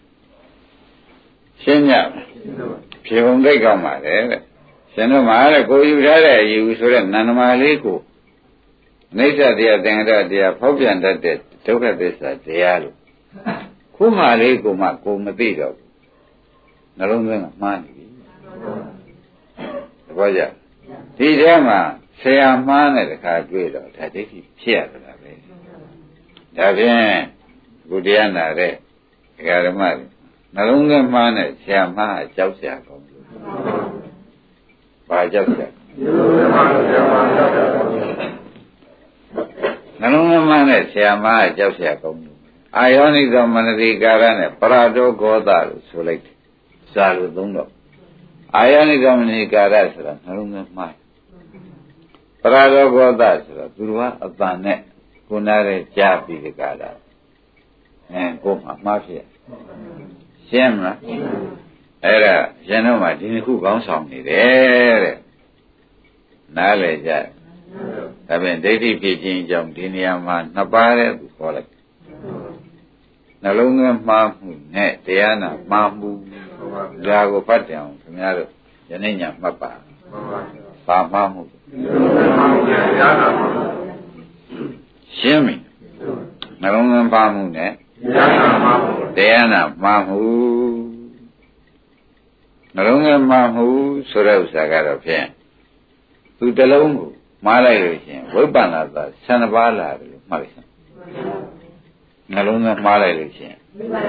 ရှင်းညဖြေဖို့သိကောင်းပါတယ်တဲ့ရှင်တို့မှာလည်းကိုယူထားတဲ့အယူဆိုတဲ့နန္ဒမာလေးကိုအနိစ္စတရားသင်္ကတတရားဖောက်ပြန်တတ်တဲ့ဒုက္ခသစ္စာတရားလို့ခုဟာလေးကိုမှကိုမသိတော့ဘူးနှလုံးသွင်းကမှားနေပြီတပည့်ကြဒီထဲမှာဆရာမှားတဲ့တခါတွေ့တော့ဒါဒိဋ္ဌိဖြစ်ရတာပဲဒါဖြင့်ဘုရားနာတဲ့ဒကာဓမ္မနှလုံးသွင်းမှားတဲ့ဆရာမှားကြောက်စရာကောင်းလို့ဘာကြောက်စရာနှလုံးသွင်းမှားတဲ့ဆရာမှားကြောက်စရာကောင်းလို့အာယောနိသောမနတိကာရနဲ့ပရတောဂောသလို့ဆိုလိုက်တယ်စာလို့သုံးတော့အာယောနိသောမနတိကာရဆိုတာနှလုံးသွင်းမှားပရတောဂောသဆိုတာသူတို့ကအတန်နဲ့ကိုနာတဲ့ကြားပြီးဒီကာရအဲကိုမှမှားဖြစ်ရှင်းမလားအဲ့ဒါရှင်တို့မှဒီခုကောင်းဆောင်နေတယ်တဲ့နားလေကြဒါဖြင့်ဒိဋ္ဌိဖြစ်ခြင်းကြောင့်ဒီနေရာမှာနှစ်ပါးတဲ့သူခေါ်လိုက်နှလုံးသွင်းမှားမှုနဲ့တရားနာမှားမှုဒါကိုဖတ်တယ်အောင်ခင်ဗျားတို့ယနေ့ညမှတ်ပါပါမှားမှုရှင်းပြီနှလုံးသွင်းမှားမှုနဲ့တရားနာမှားမှုနှလုံးသွင်းမှားမှုဆိုတဲ့ဥစ္စာကတော့ဖြင့်သူတစ်လုံးကိုမှားလိုက်လို့ရှိရင်ဝိပ္ပန္နသာဆယ်ပါးလာတယ်လို့မှတ်လိုက်စမ်းနှလုံးသွင်းမှားလိုက်လို့ရှိရင်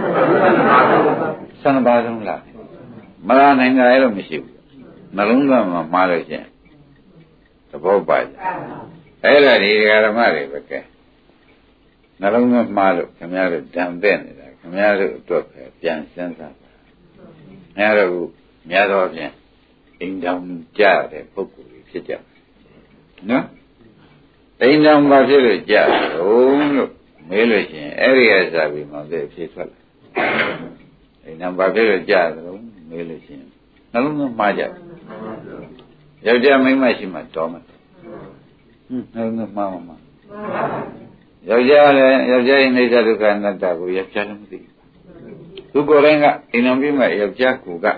ဆယ်ပါးလုံးလာမလာနိုင်ကြရဲ့လို့မရှိဘူးနှလုံးသွင်းမှာမှားလို့ရှိရင်သဘောပါကြအဲ့ဒါဒီဓမ္မတွေပဲကဲနှလုံးသွင်းမှားလို့ခင်ဗျားတို့တန်တဲ့နေတာခင်ဗျားတို့အတွက်ပဲပြန်စဉ်းစားပါခင်ဗျားတို့များသောဖြင့်အိမ်တော်ကြတဲ့ပုဂ္ဂိုလ်တွေဖြစ်ကြနော်အိမ်တော်ဘာဖြစ်လို့ကြတော့လို့မေးလို့ရှိရင်အဲ့ဒီအစားပြီးမှသိဖြေထွက်လာအိမ်တော်ဘာဖြစ်လို့ကြတော့မေးလို့ရှိရင်နှလုံးသွင်းမှားကြယောက်ျားမိန်းမရှိမှတော်မှာဟွန်းနှလုံးသွင်းမှားမှာယောက်ျားလည်းယောက်ျားရဲ့အိဋ္ဌဒုက္ခအနတ္တကိုယောက်ျားလည်းမသိဘူးသူကိုယ်တိုင်ကအိမ်တော်ပြီးမှယောက်ျားကိုက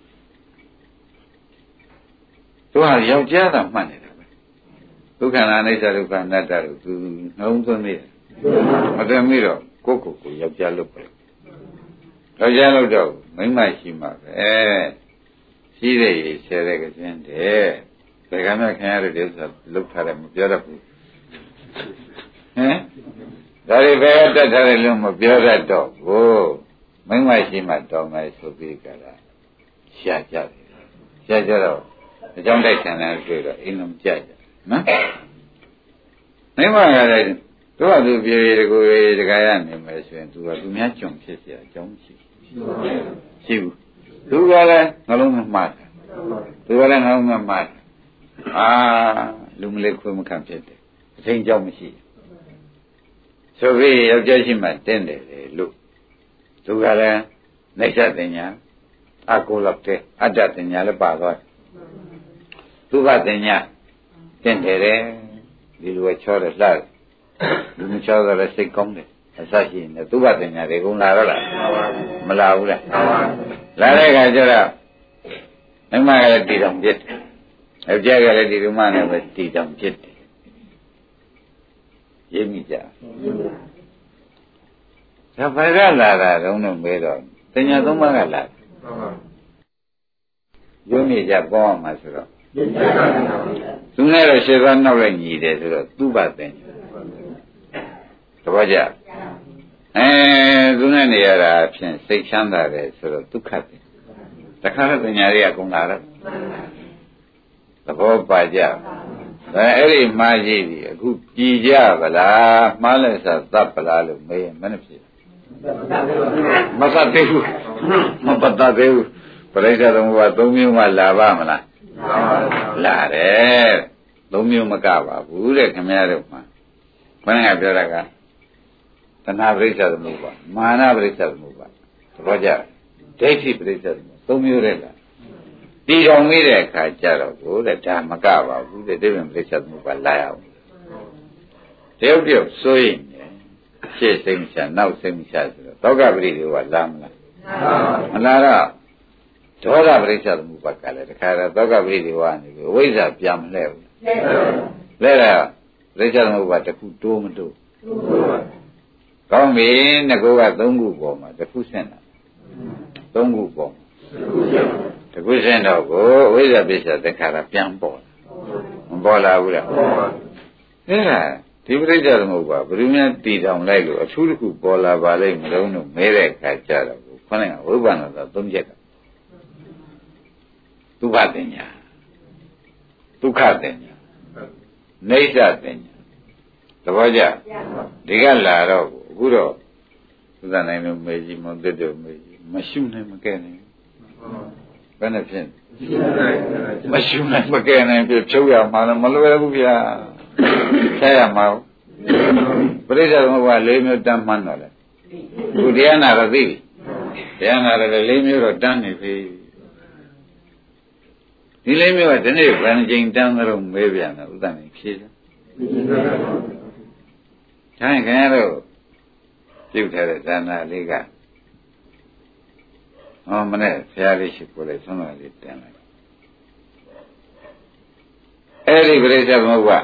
သူကယောက်ျားသာမှတ်နေတာပဲဒုက္ခအနိစ္စဒုက္ခအနတ္တကိုသူနှလုံးသွင်းနေတယ်မသိမိတော့ကိုယ့်ကိုယ်ကိုယောက်ျားလုပ်ပဲယောက်ျားလုပ်တော့မိန်းမရှိမှာပဲရှိတဲ့ရေဆဲတဲ့ကစင်းတဲ့ဒါကမှခင်ရတဲ့ဥစ္စာလုပ်ထားတယ်မပြောတတ်ဘူးဟမ်ဒါတွေပဲတတ်ထားတယ်လို့မပြောတတ်တော့ဘူးမိန်းမရှိမှတောင်းမယ်ဆိုပြီးကြတာရှာကြတယ်ရှာကြတော့အကြောင်းတိုက်ဆန်တယ်တွေ့တော့အိမ်လုံးကြကြနော်မိန်းမကလည်းသူကသူပြေပြေတကူတကယ်ရနေမယ်ဆိုရင်သူကသူများကြုံဖြစ်เสียအကြောင်းရှိရှိဘူးသူကလည်းနှလုံးမမှားတယ်သူကလည်းနှလုံးမမှားတယ်အာလူမလေးခွေးမခံဖြစ်တယ်အထင်ကြောင့်မရှိဆိုပြီးယောက်ျားရှိမှတင်းတယ်လေလို့သူကလည်းနေသတင်ညာအကိုလောက်တဲ့အတ္တတင်ညာလည်းပါသွားသူကတင်ညာတင်းတယ်လေဒီလိုချောတယ်လှတယ်လူမချောတော့လည်းစိတ်ကောင်းတယ်အစရှိနေသူကတင်ညာတွေကုန်လာတော့လားမလာဘူးလားလာတဲ့အခါကျတော့မိမကလည်းတည်တော်ဖြစ်တယ်ယောက်ျားကလည်းဒီလိုမှလည်းပဲတည်တော်ဖြစ်တယ်ရင်းမိကြဒါဘယ်ကလာတာတုံးတော့မဲတော့တင်ညာသုံးပါးကလာရုံးနေကြပေါင်းအောင်မှာဆိုတော့သူနဲ့တော့ရှေ့သွားနောက်လိုက်ညီတယ်ဆိုတော့သူ့ဘာတင်တပည့်ကြအဲသူနဲ့နေရတာဖြင့်စိတ်ချမ်းသာတယ်ဆိုတော့ဒုက္ခတယ်တခါတော့တင်ညာတွေကကုန်လာတော့သဘောပါကြအဲအဲ့ဒီမှားကြီးပြီအခုကြည်ကြဗလားမှားလဲဆိုသတ်ပလားလို့မေးရင်မနှဖြစ်မသတ်သေးဘူးမပတ်သေးဘူးပရိစ္ဆေသမုပ္ပါသုံးမျိုးမှလာပါမလားလာတယ်သုံးမျိုးမကပါဘူးတဲ့ခင်ဗျားတို့မှာဘယ်နဲ့ပြောတာကတဏှာပရိစ္ဆေသမုပ္ပါမာနပရိစ္ဆေသမုပ္ပါသဘောကျဒိဋ္ဌိပရိစ္ဆေသမုပ္ပါသုံးမျိုးတဲ့လားတည်တော်မိတဲ့အခါကျတော့ကိုတဲ့ဒါမကပါဘူးတဲ့ဒီပြင်ပရိစ္ဆေသမုပ္ပါလာရအောင်တယောက်တယောက်စိုးရင်ရှေ့စိတ်မချနောက်စိတ်မချဆိုတော့သောကပရိတွေကလာမလားမလာတော့ဒေါသပရိစ္ဆေသမုပ္ပါကလည်းတခါတော့သောကပရိတွေကနေပြီးဝိဇ္ဇာပြန်မလဲဘူးလဲတော့ပရိစ္ဆေသမုပ္ပါတစ်ခုတိုးမတိုးကောင်းပြီငါကသုံးခုပေါ်မှာတစ်ခုဆင်းတာသုံးခုပေါ်တစ်ခုဆင်းတော့ကိုဝိဇ္ဇာပစ္စယတခါတော့ပြန်ပေါ်မပေါ်လာဘူးလားအဲ့ဒါဒီပရိစ္ဆေသမုပ္ပါဘယ်လိုများတည်တောင်လိုက်လို့အထူးတစ်ခုပေါ်လာပါလိမ့်မလို့လို့မဲတဲ့အခါကျတော့ကိုခொနဲ့ဝိပဿနာသာသုံးချက်ကဒုက္ခတင်ညာဒုက္ခတင်ညာနေသတင်ညာသဘောကျဒီကလာတော့အခုတော့သုဒ္ဓနိုင်လို့မေကြီးမောင်တက်တို့မေကြီးမရှုနိုင်မကဲနိုင်ဘယ်နဲ့ဖြစ်မရှုနိုင်မကဲနိုင်ပြဖြုတ်ရမှာလည်းမလွယ်ဘူးဗျာဆဲရမှာပရိစ္ဆေသမုပ္ပါလေးမျိုးတန်းမှန်းတော့လေခုတရားနာတော့သိပြီတရားနာတော့လေးမျိုးတော့တန်းနေပြီဒီလေးမျိုးကဒီနေ့ဗန်ကျင်တန်းတော့မေးပြန်တယ်ဥဒ္ဒနိုင်ဖြေတယ်ဒါရင်ခင်ဗျားတို့ပြုတ်ထားတဲ့ဒါနာလေးကဟောမနဲ့ဖရာလေးရှိကိုလေဆုံးတော်လေးတင်လိုက်အဲ့ဒီပရိစ္ဆေသမုပ္ပါ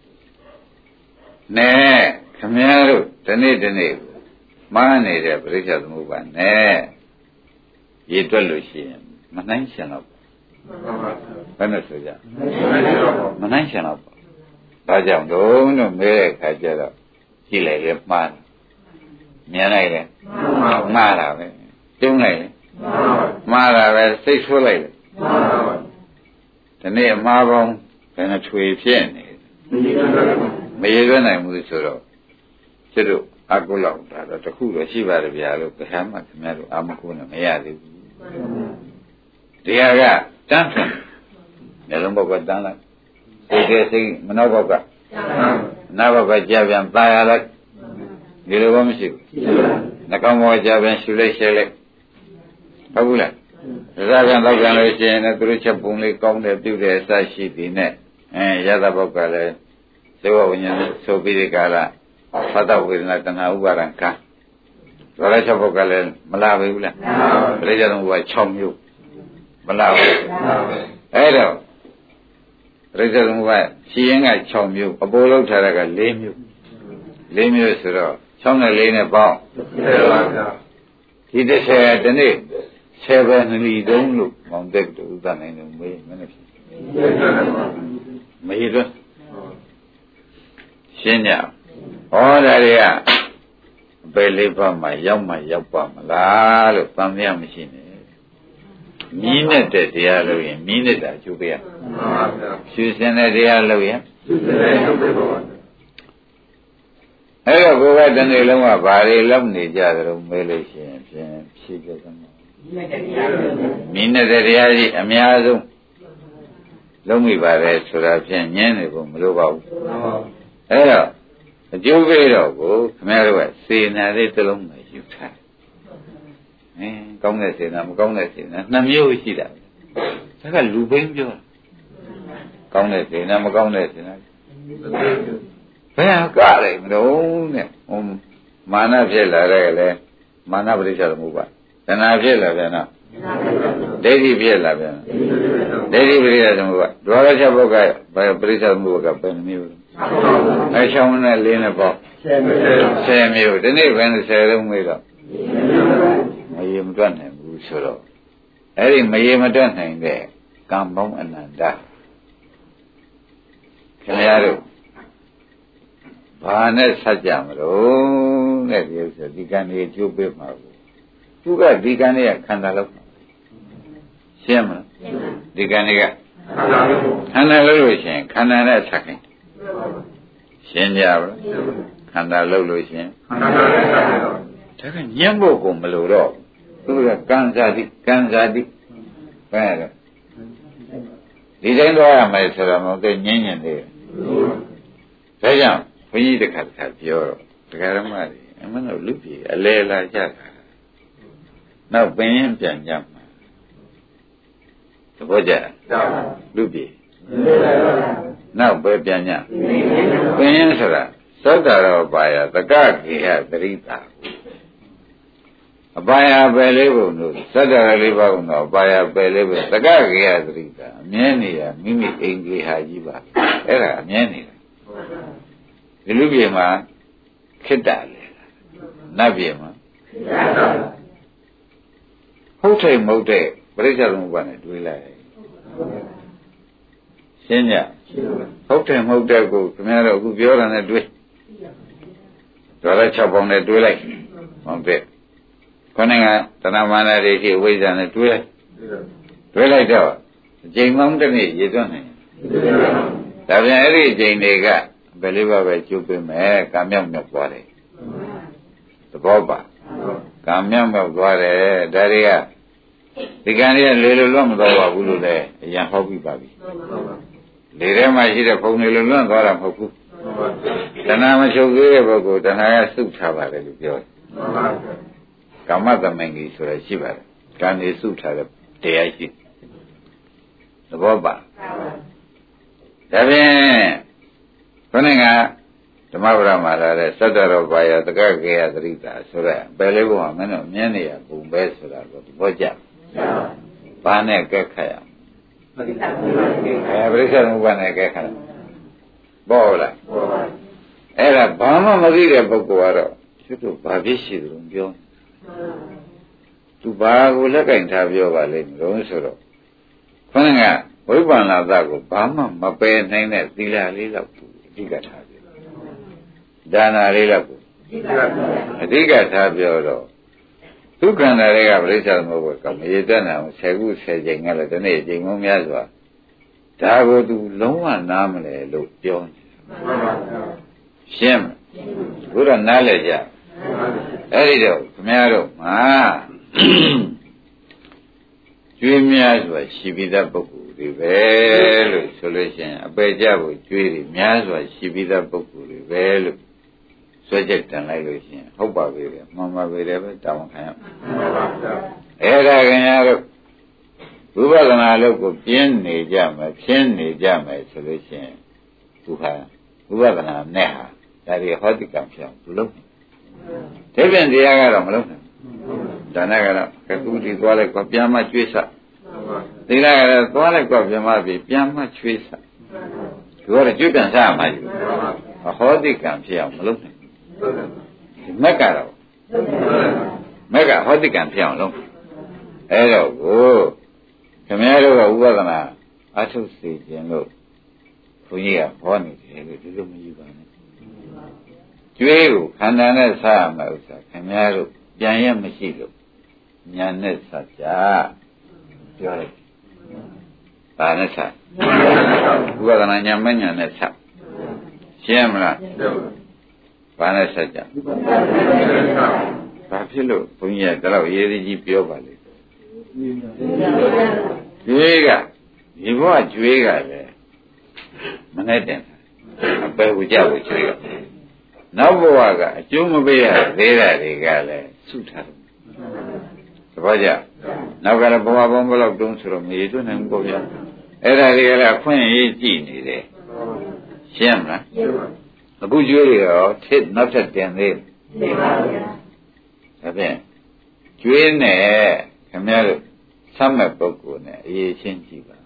နဲ့ခင်ဗျားတို့ဒီနေ့ဒီနေ့မားနေတဲ့ပရိစ္ဆေသမုပ္ပါနဲ့ရည်တွက်လို့ရှိရင်မနိုင်ရှင်တော့ဘယ်နဲ့ဆိုကြမနိုင်ရှင်တော့ဘာကြောင့်တော့လို့မဲတဲ့ခါကျတော့ကြည့်လိုက်လေမှားမြင်လိုက်လေမှားတာပဲကျုံးလိုက်လေမှားတာပဲစိတ်ဆိုးလိုက်လေဒီနေ့အမှားပေါင်းဘယ်နှထွေဖြစ်နေမရရနိုင်ဘူးဆိုတော့ကျတို့အကုလောက်တာတော့တခုတော့ရှိပါတယ်ဗျာလို့ဘယ်ဟာမှခင်ဗျားတို့အာမကုနဲ့မရသေးဘူးဒီဟာကတန်းဖြင့်မျိုးလုံးဘောကတန်းလိုက်စိတ်ကစိတ်မနှောဘောကနာဘောကကြာပြန်ตายရလိုက်ဒီလိုဘာမရှိဘူးနှကောင်းဘောကြာပြန်ရှူလိုက်ရှဲလိုက်ဟုတ်ဘူးလားဒါကတော့ကံလို့ရှိရင်လည်းသူတို့ချက်ပုံလေးကောင်းတယ်ပြုတယ်အစရှိသည်နဲ့အဲရသဘောကလည်းသေဝဝိညာဉ်ဆိုပြီးဒီကာလသတ္တဝေဒနာတဏှာဥပါဒံကံဒါလည်း၆ပုဒ်ကလည်းမလားဘူးလားပရိစ္ဆေသမုပ္ပါ၆မျိုးမလားဘူးအဲ့တော့ပရိစ္ဆေသမုပ္ပါရှိရင်က၆မျိုးအပေါ်လောက်ထားတာက၄မျိုး၄မျိုးဆိုတော့၆နဲ့၄နဲ့ပေါင်းဒီတစ်ဆယ်တနေ့ဆယ်ပဲနှစ်လီတုံးလို့မောင်တက်တူဥဒနိုင်လို့မေးမနဲ့ဖြစ်မေးတော့ရှင်းကြဟောဒါတွေကအပေလေးပါးမှာရောက်မှရောက်ပါမလားလို့သံသယမရှိနဲ့မြင်းနဲ့တဲ့တရားလို့ရင်မြင်းနဲ့တာကျုပ်ပြရဖြူစင်တဲ့တရားလို့ရင်ဖြူစင်တဲ့ကျုပ်ပြပါအဲ့တော့ကိုယ်ကတနေ့လုံးကဘာတွေလောက်နေကြသလဲမေးလို့ရှိရင်ဖြင့်ဖြေကြသမှာမြင်းနဲ့တဲ့တရားကြီးအများဆုံးလုံးမိပါတယ်ဆိုတာဖြင့်ညင်းနေဖို့မလိုပါဘူးအဲ့တော့အကျိုးပေးတော့ကိုခင်ဗျားတို့ကစေနာလေးတစ်လုံးနဲ့ယူထားအင်းကောင်းတဲ့စေနာမကောင်းတဲ့စေနာနှစ်မျိုးရှိတာဒါကလူဘိန်းပြောကောင်းတဲ့စေနာမကောင်းတဲ့စေနာဘယ်ဟာကလည်းမလို့နဲ့ဟိုမာနဖြစ်လာတဲ့လေမာနပရိစ္ဆေသမုပ္ပါတဏှာဖြစ်လာပြန်တော့ဒိဋ္ဌိဖြစ်လာပြန်ဒိဋ္ဌိပရိစ္ဆေသမုပ္ပါဒွါရချက်ဘုတ်ကဘယ်ပရိစ္ဆေသမုပ္ပါကဘယ်နှမျိုးအဲချောင်းနဲ့လေးနဲ့ပေါ့ဆယ်မျိုးဒီနေ့ဘယ်နဲ့ဆယ်လုံးမေးတော့မရေမတွက်နိုင်ဘူးဆိုတော့အဲ့ဒီမရေမတွက်နိုင်တဲ့ကံပေါင်းအနန္တခင်ဗျားတို့ဘာနဲ့ဆက်ကြမလို့တဲ့ဒီဥစ္စာဒီကံကြီးကျိုးပေးမှာကိုသူကဒီကံကြီးကခန္ဓာလောက်ရှင်းမလားဒီကံကြီးကခန္ဓာလောက်လို့ရှိရင်ခန္ဓာနဲ့ဆက်ခိုင်းရှင်းကြပါလားခန္ဓာလောက်လို့ရှိရင်ခန္ဓာနဲ့ဆက်ခိုင်းတော့ဒါကညံ့ဖို့ကိုမလိုတော့သူကကံစာတိကံစာတိဘယ်လဲဒီတိုင်းတော့ရမယ်ဆိုတော့မဟုတ်သေးညင်းညင်သေးဒါကြောင့်ဘုန်းကြီးတစ်ခါတစ်ခါပြောတော့တရားဓမ္မတွေအမှန်တော့လူပြည်အလဲလာကြတာနောက်ပင်ရင်ပြန်ကြမှာသဘောကျလူပြည်နောက်ပဲပြန်ညပင်ရင်ဆိုတာသတ္တရောပါယသကခေယသရိတာအပါယပယ်လေးပုံတို့သတ္တရလေးပါးကတော့အပါယပယ်လေးပုံသကခေယသရိတာအမြဲနေရမိမိအိမ်ကြီးဟာကြီးပါအဲ့ဒါအမြဲနေတာဒီလူပြေမှာခိတ္တလေနတ်ပြေမှာဟုတ်တယ်မဟုတ်တဲ့ပရိစ္ဆေသမုပ္ပါနဲ့တွေးလိုက်ရှင်းကြဟုတ်တယ်မဟုတ်တဲ့ကိုခင်ဗျားတို့အခုပြောတာနဲ့တွေးဒေါ်လာ၆ပေါင်နဲ့တွေးလိုက်ဟုတ်တယ်ခொနဲ့ကတဏမာနတွေရှိဝိဇ္ဇာနဲ့တွေးလိုက်တွေးလိုက်တော့အချိန်မောင်းတစ်နေ့ရေသွန်းနိုင်ဒါပြန်အဲ့ဒီအချိန်တွေကဘယ်လေးပါပဲကျုပ်ပေးမယ်ကံမြောက်မြောက်သွားတယ်သဘောပါကံမြောက်မြောက်သွားတယ်ဒါတွေကဒီကံတွေကလေလိုလွတ်မသွားပါဘူးလို့လည်းအရင်ဟောပြီးပါပြီလေထဲမှာရှိတဲ့ဘုံတွေလိုလွတ်သွားတာမဟုတ်ဘူးတဏှာမချုပ်သေးတဲ့ပုဂ္ဂိုလ်တဏှာကစုထားပါတယ်လို့ပြောတယ်ကာမသမင်ကြီးဆိုတာရှိပါတယ်ကံတွေစုထားတဲ့တရားရှိသဘောပါဒါဖြင့်ခொနည်းကဓမ္မပဒမှာလာတဲ့သတ္တရောပါယသကကေယသရိတာဆိုတဲ့ဘယ်လေးဘုံကမင်းတို့မြင်နေရပုံပဲဆိုတာကိုသဘောကျဘာနဲ့ကဲခတ်ရမလဲအဲပရိစ္ဆေသမုပ္ပါနဲ့ကဲခတ်ပေါ်လားအဲ့ဒါဘာမှမသိတဲ့ပုဂ္ဂိုလ်ကတော့သူတို့ဘာဖြစ်ရှိတယ်လို့ပြောသူဘာကိုလက်ကင်ထားပြောပါလိမ့်မလို့ဆိုတော့ခொနည်းကဝိပ္ပန္နသကိုဘာမှမပယ်နိုင်တဲ့သီလလေးတော့အဓိကထားပြောဒါနာလေးတော့အဓိကထားပြောတော့ဒုက္ခန္တာတွေကပရိစ္ဆေသမုပ္ပါကမရေတတ်နိုင်အောင်ဆယ်ခုဆယ်ချိန်ကလည်းဒီနေ့ချိန်ကုန်များစွာဒါကိုသူလုံးဝနားမလဲလို့ပြောနေရှင်းမဘုရားနားလဲကြအဲ့ဒီတော့ခင်ဗျားတို့မှာကျွေးများစွာရှိပြီးသားပုဂ္ဂိုလ်တွေပဲလို့ဆိုလို့ရှိရင်အပေကြဖို့ကျွေးတွေများစွာရှိပြီးသားပုဂ္ဂိုလ်တွေပဲလို့ဆွဲချက်တန်လိုက်လို့ရှိရင်ဟုတ်ပါပြီလေမှန်ပါပြီလေပဲတောင်းခံရအဲ့ဒါခင်ဗျားတို့ဝိပဿနာလို့ကိုပြင်းနေကြမယ်ဖြင်းနေကြမယ်ဆိုလို့ရှိရင်သူဟာဝိပဿနာနဲ့ဟာဒါတွေဟောတိကံဖြစ်အောင်လုပ်ဒီပြင်တရားကတော့မလုပ်နိုင်ဒါနဲ့ကတော့ကကူတီသွားလိုက်ကွာပြန်မှကျွေးစသီလကတော့သွားလိုက်ကွာပြန်မှပြီပြန်မှကျွေးစဒီကတော့ကျွေးပြန်စားရမှာကြီးဟောတိကံဖြစ်အောင်မလုပ်နိုင်မက်ကတော့မက်ကဟောတိကံဖြစ်အောင်လုပ်အဲ့တော့ကိုခင်ဗျားတို့ကဥပဒနာအထုစီခြင်းလို့ဘုန်းကြီးကဟောနေတယ်လို့ဒီလိုမယူပါနဲ့ကျွေးကိုခန္ဓာနဲ့စားရမယ်ဥစ္စာခင်ဗျားတို့ပြန်ရမရှိလို့ညာနဲ့စားကြပြောလိုက်ဘာနဲ့စားဥပဒနာညာမညာနဲ့စားရှင်းမလားဘာနဲ့စားကြဘာဖြစ်လို့ဘုန်းကြီးကဒါတော့ရေးကြီးပြောပါလေကျွေးကဒီဘဝကျွေးကလည်းမနဲ့တင်အပယ်ကိုကြောက်ကိုကျွေးကနောက်ဘဝကအကျိုးမပေးရသေးတာတွေကလည်းဆုထားတယ်သဘောကျနောက်ကတော့ဘဝပေါင်းဘယ်လောက်တုံးဆိုတော့မရေတွက်နိုင်ဘူးပေါ့ဗျာအဲ့ဒါတွေကလည်းအခွင့်အရေးကြည့်နေတယ်ရှင်းမလားအခုကျွေးတွေရောထစ်နောက်ထပ်တင်သေးတယ်ပါဗျာဒါဖြင့်ကျွေးနဲ့ခင်ဗျားတို့ဆမ်းမဲ့ပုဂ္ဂိုလ်နဲ့အရေးချင်းကြည့်ပါ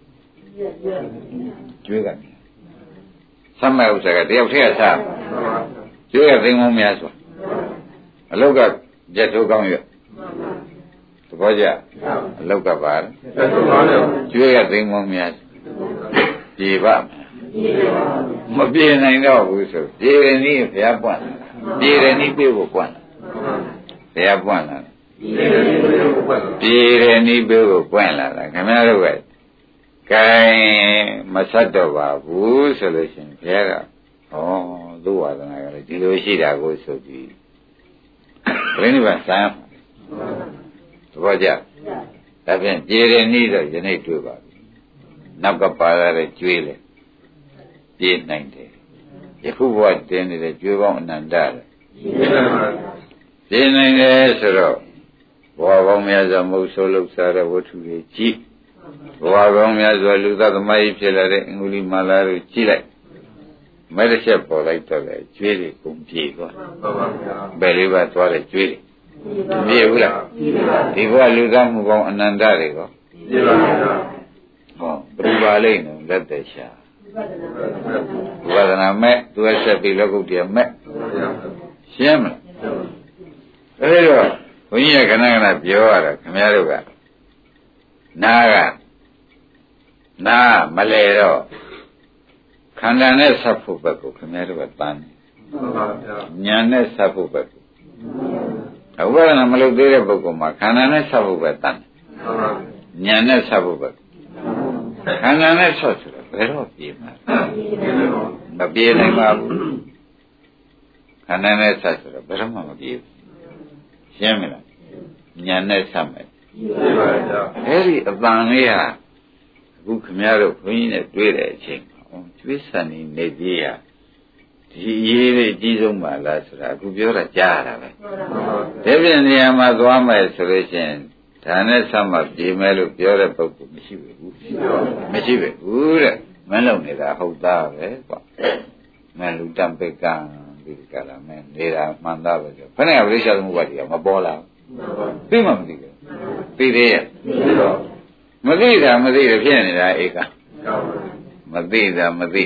ကျွေးကဆမ်းမဲ့ဥစ္စာကတယောက်တည်းကစားကျွေးရသိမ်းမောများစွာအလောက်ကကြက်ထိုးကောင်းရသဘောကျအလောက်ကပါကျွေးရသိမ်းမောများပြေပါမပြေနိုင်တော့ဘူးဆိုပြေရနည်းဘုရားပွင့်ပြေရနည်းပြေဖို့ပွင့်ဘုရားပွင့်လာပြေရနည်းပြေဖို့ပွင့်လာတာခင်ဗျားတို့ကကဲမဆက်တော့ပါဘူးဆိုလို့ရှိရင်ဘုရားကဩသူ့ဝါဒနာကလည်းဒီလိုရှိတာကိုဆိုပြီးပြိဋိဘံစမ်းသဘောကျဒါဖြင့်ပြေရနည်းတော့ယနေ့တွေ့ပါပြီနောက်ကပါရတဲ့ကျွေးလေပြေးနိုင်တယ်ယခုဘဝတင်းနေတဲ့ကျွေးပေါင်းအနန္တလေပြေးနိုင်တယ်ဆိုတော့ဘဝပေါင်းများစွာမဟုတ်ဆိုးလို့စားတဲ့ဝတ္ထုတွေကြည့်ဘဝပေါင်းများစွာလူသားသမိုင်းဖြစ်လာတဲ့အင်္ဂုလိမာလာတို့ကြည့်လိုက်မဲတစ်ချက်ပေါ်လိုက်တော့လေကျွေးတွေကုန်ပြေသွားဘယ်လေးပါသွားတယ်ကျွေးတွေပြေဘူးလားဒီဘဝလူသားမှုပေါင်းအနန္တတွေကောပြေပါဘူးဟောဘယ်ပါလိမ့်နော်လက်သက်ရှာဝါဒနာမဲ့သူကဆက်ပြီးလောကုတ္တရာမဲ့ရှင်းမလားအဲဒီတော့ဘုန်းကြီးကခဏခဏပြောရတာခင်ဗျားတို့ကနာကနာမလဲတော့ခန္ဓာနဲ့ဆက်ဖို့ဘက်ကိုခင်ဗျားတို့ကတန်းတယ်ညာနဲ့ဆက်ဖို့ဘက်ကိုဥပဒနာမလုပ်သေးတဲ့ပုဂ္ဂိုလ်မှာခန္ဓာနဲ့ဆက်ဖို့ဘက်တန်းတယ်ညာနဲ့ဆက်ဖို့ဘက်ခန္ဓာနဲ့ဆက်ဆိုတော့ဘယ်တော့ပြေမှာမပြေနိုင်ပါဘူးခန္ဓာနဲ့ဆက်ဆိုတော့ဘယ်တော့မှမပြေဘူးရှင်းမလားညာနဲ့ဆက်မယ်အဲ့ဒီအပန်လေးဟာအခုခမရတို့ဘုန်းကြီးနဲ့တွေ့တဲ့အချိန်မှာကျွေးဆန်နေနေကြီးဟာဒီရေးလေးအကြီးဆုံးပါလားဆိုတာအခုပြောတာကြားရတာပဲဒီပြင်နေရာမှာသွားမယ်ဆိုလို့ရှိရင်ဒါနဲ့ဆက်မှပြေမယ်လို့ပြောတဲ့ပုဂ္ဂိုလ်မရှိဘူးမရှိဘူးတဲ့မလုံနေတာဟုတ်သားပဲကွာမလူတံပိကံဒီကလာမဲနေတာမှန်သားပဲဆိုခဏကပြိဿသမုပ္ပါဒ်ကမပေါ်လာဘူးသိမှမသိဘူးသိသေးရဲ့မသိတာမသိတယ်ဖြစ်နေတာဧကမသိတာမသိ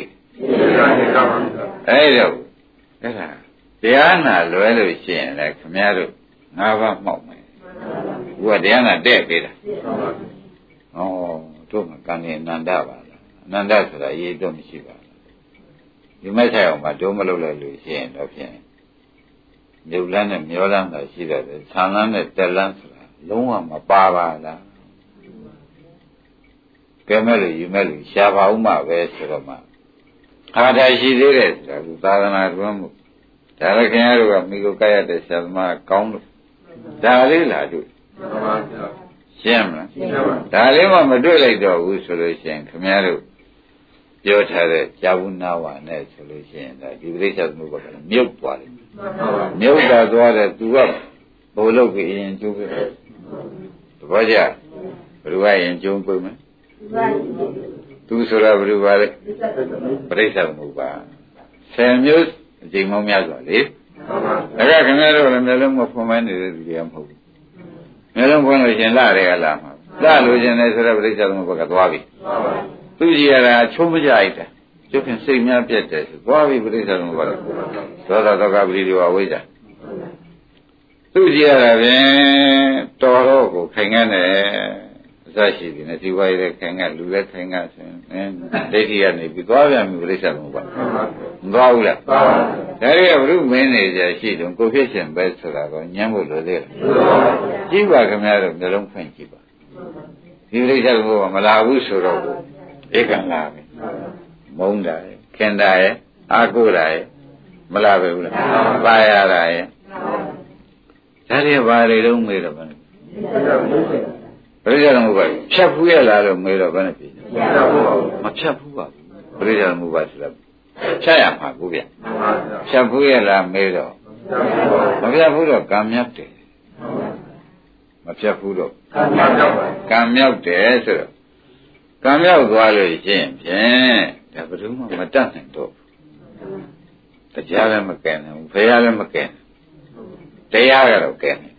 အဲ့တော့အဲ့ဒါတရားနာလွဲလို့ရှိရင်လည်းခမည်းတော်ငါးပါးမှောက်မယ်ဘုရားတရားနာတဲ့ပေးတာဩတို့ကကံနေအနန္တပါလားအနန္တဆိုတာရေးတော့မရှိပါဘူးဒီမဲ့ဆိုင်အောင်မှာတို့မလုပ်လိုက်လို့ရှိရင်တော့ဖြင့်မြုပ်လန်းနဲ့မျောလန်းတာရှိတယ်ဆံလန်းနဲ့တက်လန်းဆိုတာလုံးဝမပါပါလားကဲမဲ့လို့ယူမဲ့လို့ရှားပါဦးမှပဲဆိုတော့မှဟာတာရှိသေးတယ်ဆိုတာကသာသနာ့တွန်းမှုဒါလည်းခင်ဗျားတို့ကမိကိုကြိုက်ရတဲ့ဆရာသမားကောင်းလို့ဒါလေးလာတွေ့ရှင်းမလားဒါလေးမှမတွေ့လိုက်တော့ဘူးဆိုလို့ရှိရင်ခင်ဗျားတို့ပြောထားတဲ့ဇာဝနာဝနဲ့ဆိုလို့ရှိရင်ဒါဒီပြိဿသမုပ္ပါဒ်ကမြုပ်သွားတယ်မြုပ်တာသွားတယ်သူကဘိုလ်လုတ်ပြီးရင်ကျိုးပဲသဘောကျဘယ်လိုကရင်ကျုံးပွင့်မလဲသူဆိုတာဘယ်လိုပါလဲပြိဿသမုပ္ပါဒ်ဆယ်မျိုးအချိန်မောင်းများစွာလေဒါကခင်ဗျားတို့လည်းမျိုးလုံးမဖွင့်မနေတဲ့သူတွေကမဟုတ်ဘူးမျိုးလုံးဖွင့်လို့ရှင်လာတယ်ကလာမှာလာလို့ရှင်တယ်ဆိုတော့ပြိဿသမုပ္ပါကသွားပြီသူကြီးရတာချုံးမကြိုက်တာကျုပ်ခင်စိတ်များပြတ်တယ်ဆိုသွားပြီပြိဿသမုပ္ပါကသောတာသောကပရိဒီဝဝိဇ္ဇာသူကြီးရတာဖြင့်တော်တော့ကိုခိုင်ငန်းတယ်အစရှိပြီနဲ့ဒီဝိုင်းလည်းခိုင်ငန်းလူလည်းခိုင်ငန်းဆိုရင်ဒိဋ္ဌိကနေပြီးသွားပြန်ပြီပြိဿသမုပ္ပါမသွားဘူးလားဒါရီကဘုရုမင်းနေကြရှိတုန်းကိုဖြစ်ရှင်ပဲဆိုတာကညံဖို့လိုသေးတယ်ကြည့်ပါခင်ဗျားတို့မျိုးလုံးဖွင့်ကြည့်ပါဒီပြိဿသမုပ္ပါမလာဘူးဆိုတော့ဧကံလာပြီမုန်းတာရဲ့ခင်တာရဲ့အာကိုတာရဲ့မလာပဲဘူးလားပါရတာရဲ့ဒါတွေဘာတွေတော့မေးတော့ဘာလဲပရိစ္ဆေသမုပ္ပါဖြတ်ဖူးရလားလို့မေးတော့ဘာနဲ့ပြည်မဖြတ်ဖူးပါဘူးပရိစ္ဆေသမုပ္ပါဆိုတာဖြတ်ရမှာကိုဗျဖြတ်ဖူးရလားမေးတော့မဖြတ်ဖူးတော့ကံမြောက်တယ်မဖြတ်ဖူးတော့ကံမြောက်တယ်ဆိုတော့ကံမြောက်သွားလို့ရှိရင်ဖြင့်ဒါဘယ်သူမှမတတ်နိုင်တော့ဘူးတရားလည်းမကဲနိုင်ဘူးဘုရားလည်းမကဲနိုင်တရားကတော့ကဲနိုင်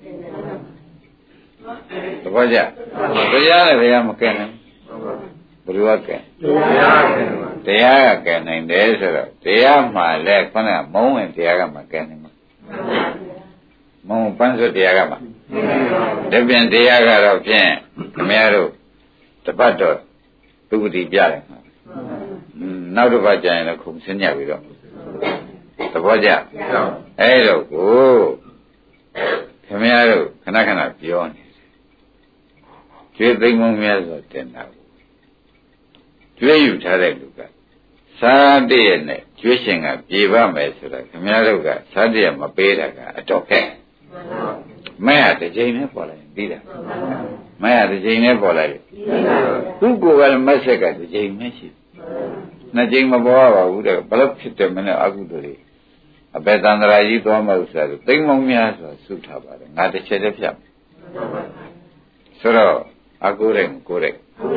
သဘောကျတရားနဲ့ဘုရားမကဲနိုင်ဘယ်လိုကဲတရားကကဲနိုင်တယ်ဆိုတော့တရားမှလည်းခொနကမုံဝင်တရားကမကဲနိုင်ဘူးမုံပန်းစွတရားကမှတပြန်တရားကတော့ဖြင့်ခင်ဗျားတို့တပတ်တော့သူဂတိပြတယ်နောက်တစ်ပတ်ကျရင်လည်းခုံစင်းညပြီတော့သဘောကျအဲ့တော့ကိုခင်ဗျားတို့ခဏခဏပြောနေကျွေးသိမ်းမုံများဆိုတင်တာကိုကျွေးယူထားတဲ့လူကသာတည့်ရဲ့နဲ့ကျွေးရှင်ကပြေပါမယ်ဆိုတာခင်ဗျားတို့ကသာတည့်ရဲ့မပေးတာကအတော်ခက်မဲရတစ်ချိန်နဲ့ပေါ်လာရင်ပြီးတာမဲရတစ်ချိန်နဲ့ပေါ်လာရင်သူ့ကိုယ်ကလည်းမက်ဆက်ကတစ်ချိန်နဲ့ရှိနှစ်ချိန်မပေါ်ပါဘူးတဲ့ဘယ်လိုဖြစ်တယ်မလဲအကုသိုလ်တွေအပေတန္တရာကြီးသွားမှဥစ္စာတွေသိမ်းမုံများဆိုဆုထားပါတယ်ငါတစ်ချက်တည်းဖြတ်ဆိုတော့အကိုယ်တိုင်ကိုယ်တိုင်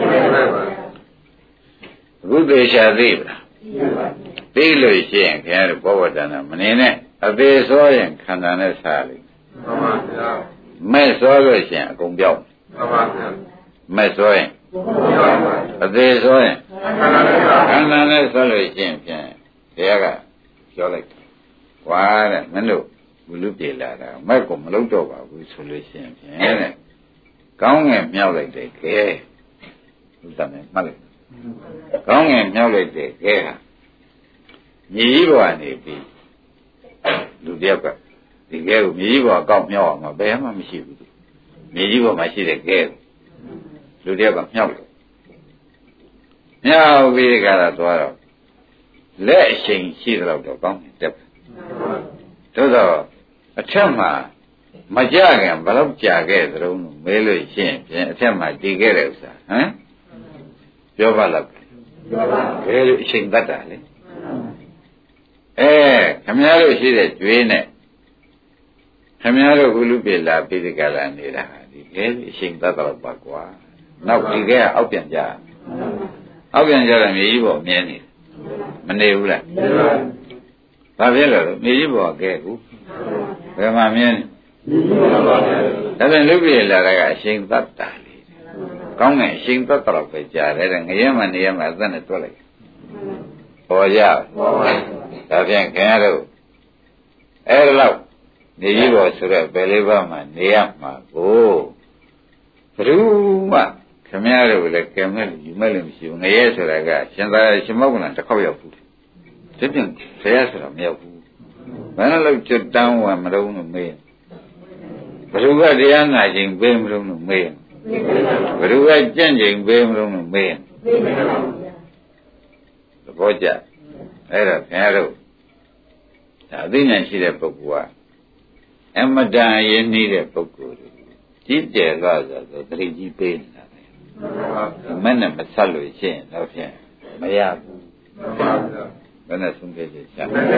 အခုသေချာသိပါလားသိလို့ရှိရင်ခင်ဗျားတို့ဘောဝတ္တနာမနေနဲ့အသေးစောရင်ခန္ဓာနဲ့စားလိမ့်မှန်ပါဗျာမဲ့စောလို့ရှိရင်အကုန်ပြောင်းမှန်ပါဗျာမဲ့စောရင်အသေးစောရင်ခန္ဓာနဲ့စားလို့ရှိရင်ဖြင့်တရားကပြောလိုက်ဝါတဲ့မင်းတို့ဘုလူပြေလာတာမဲ့ကိုမလုံးတော့ပါဘူးဆိုလို့ရှိရင်ဖြင့်တဲ့ကောင်းငယ်မြောက်လိုက်တယ်ကဲဥဒ္ဒမေမှတ်လိုက်ကောင်းငယ်မြောက်လိုက်တယ်ကဲဟာမြေကြီးဘဝနေပြီလူတယောက်ကဒီကဲကိုမြေကြီးဘဝကောက်မြောက်အောင်မဘယ်မှမရှိဘူးမြေကြီးဘဝမှာရှိတဲ့ကဲလူတယောက်ကမြောက်တယ်မြောက်ပြီးကြတာသွားတော့လက်အချိန်ရှိတော့တော့ကောင်းတယ်တက်သို့တော့အထက်မှာမကြခင်ဘယ်တော့ကြာခဲ့သတုံးလို့မဲလို့ရှင်းဖြင့်အထက်မှာတည်ခဲ့တဲ့ဥစ္စာဟမ်ပြောပါလားပြောပါဘယ်လိုအချိန်တတ်တာလဲအဲခမည်းတော်ရှိတဲ့ကျွေးနဲ့ခမည်းတော်ဘုလူပြေလာပြီးဒီကလာနေတာဒီကဲအချိန်တတ်တော့ပါကွာနောက်ဒီကဲအောက်ပြန်ကြအောက်ပြန်ကြတာမြေကြီးပေါ်မြင်နေမနေဘူးလားဘာဖြစ်လို့လဲမြေကြီးပေါ်ကဲကူဘယ်မှာမြင်ဒါပြန်လူပြေလာတာကအချိန်တတ်တာလေကောင်းတဲ့အချိန်တတ်တော့ပဲကြားတယ်ငရဲမှနေရမှအသက်နဲ့တွက်လိုက်ပေါ်ကြဒါဖြင့်ခင်ဗျားတို့အဲ့ဒါလောက်နေကြီးပေါ်ဆိုတော့ဘယ်လေးပါးမှနေရမှာကိုဘယ်သူမှခင်ဗျားတို့လည်းကဲမဲ့လူယူမဲ့လို့မရှိဘူးငရဲဆိုတာကရှင်သာရှင်မောက္ကလန်တစ်ခေါက်ရောက်ဘူးဒီပြင်ဆရာဆိုတာမရောက်ဘူးဘယ်နှလောက်ကျွတ်တန်းဝင်မလုံးလို့မေးဘယ်သူကတရားနာခြင်းပေးမလုံးလို့မေးဘယ်သူကကြံ့ခြင်းပေးမလုံးလို့မေးသဘောကျအဲ့တော့ခင်ဗျားတို့ဒါအသိဉာဏ်ရှိတဲ့ပုဂ္ဂိုလ်ကအမတန်ရင်းနှီးတဲ့ပုဂ္ဂိုလ်ကြီးကျယ်သွားဆိုတော့တတိကြီးပေးနေတာပဲမနဲ့မဆက်လို့ရှိရင်တော့ဖြင့်မရဘူးဘယ်နဲ့ဆုံးဖြတ်ချက်ရှာဒါ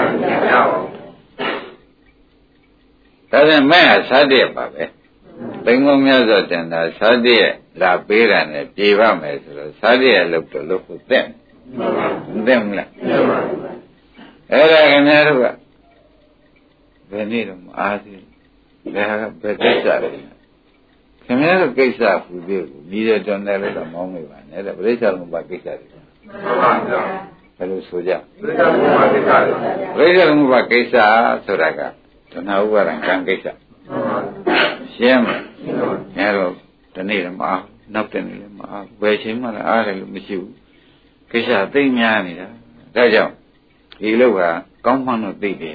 ပြန်မဲ့ဟာစားတဲ့ပါပဲသိငုံများစွာတင်တာစားတဲ့လာပေးတာနဲ့ပြေပါမယ်ဆိုတော့စားတဲ့လောက်တော့လို့ကိုတဲ့မသိဘူးလားအဲ့ဒါခင်ဗျားတို့ကဘယ်နည်းတော့မအားသေးဘူးဒါကဘယ်ကိစ္စလဲခင်ဗျားတို့ကိစ္စဟူသေးဘူးမြည်တဲ့တွန်တယ်လို့တော့မောင်းမိပါနဲ့တဲ့ပရိစ္ဆေသမုပ္ပါကိစ္စတွေမှန်ပါဗျာဘယ်လိုဆိုကြပရိစ္ဆေသမုပ္ပါကိစ္စပရိစ္ဆေသမုပ္ပါကိစ္စဆိုတာကတဏှာဥပါဒံကံကိစ္စရှင်းမလားအဲတော့ဒီနေ့တော့မအားနောက်တဲ့နေ့လည်းမအားဘယ်ချိန်မှလည်းအားတယ်လို့မရှိဘူးကိစ္စသိများနေတာဒါကြောင့်ဒီလောကကောင်းမှန်းတော့သိတယ်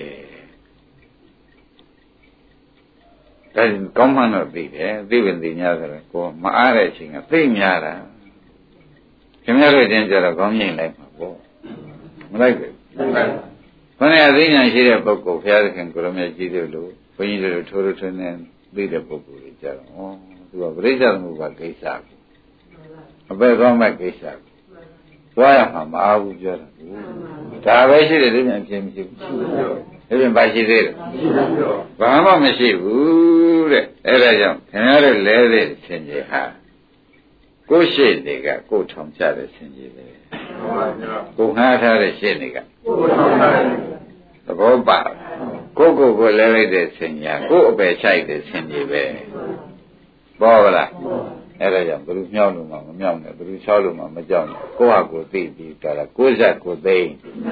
ဒါကောင်းမှန်းတော့သိတယ်သိပင်သိများဆိုတော့ကိုမအားတဲ့အချိန်ကသိများတာခင်ဗျားတို့ချင်းကြတော့ကောင်းမြင်လိုက်မှာပေါ့မလိုက်ဘူးခொနည်းအသိဉာဏ်ရှိတဲ့ပုဂ္ဂိုလ်ဘုရားသခင်ကိုရမကြီးတို့လိုဘုန်းကြီးတို့ထိုးထိုးထွန်းနေသိတဲ့ပုဂ္ဂိုလ်တွေကြတော့ဩသူကပရိစ္ဆေသမုပ္ပါကိစ္စကိုအပေကောင်းမဲ့ကိစ္စကိုသွားရမှာမအားဘူးပြောတာဒါပဲရှိတယ်ဒီပြန်ပြင်မရှိဘူးဒီပြန်ပါရှိသေးတယ်ဘာမှမရှိဘူးတဲ့အဲ့ဒါကြောင့်ခင်ဗျားတို့လဲတဲ့ဆင်ကြီးဟာကိုယ်ရှိတွေကကိုယ်ထောင်ချတဲ့ဆင်ကြီးပဲကိုယ်ငှားထားတဲ့ရှင်းတွေကကိုယ်ထောင်ထားတဲ့သဘောပါကိုကိုကိုလဲလိုက်တဲ့ဆင်ညာကိုအပယ်ချိုက်တဲ့ဆင်ကြီးပဲပေါ်ပါလားအဲ့ဒါကြောင့်ဘယ်သူမြောက်လို့မှမမြောက်နဲ့ဘယ်သူချောက်လို့မှမကြောက်နဲ့ကိုယ့်ဟာကိုယ်သိပြီးကြတာကိုယ်ဇက်ကိုယ်သိ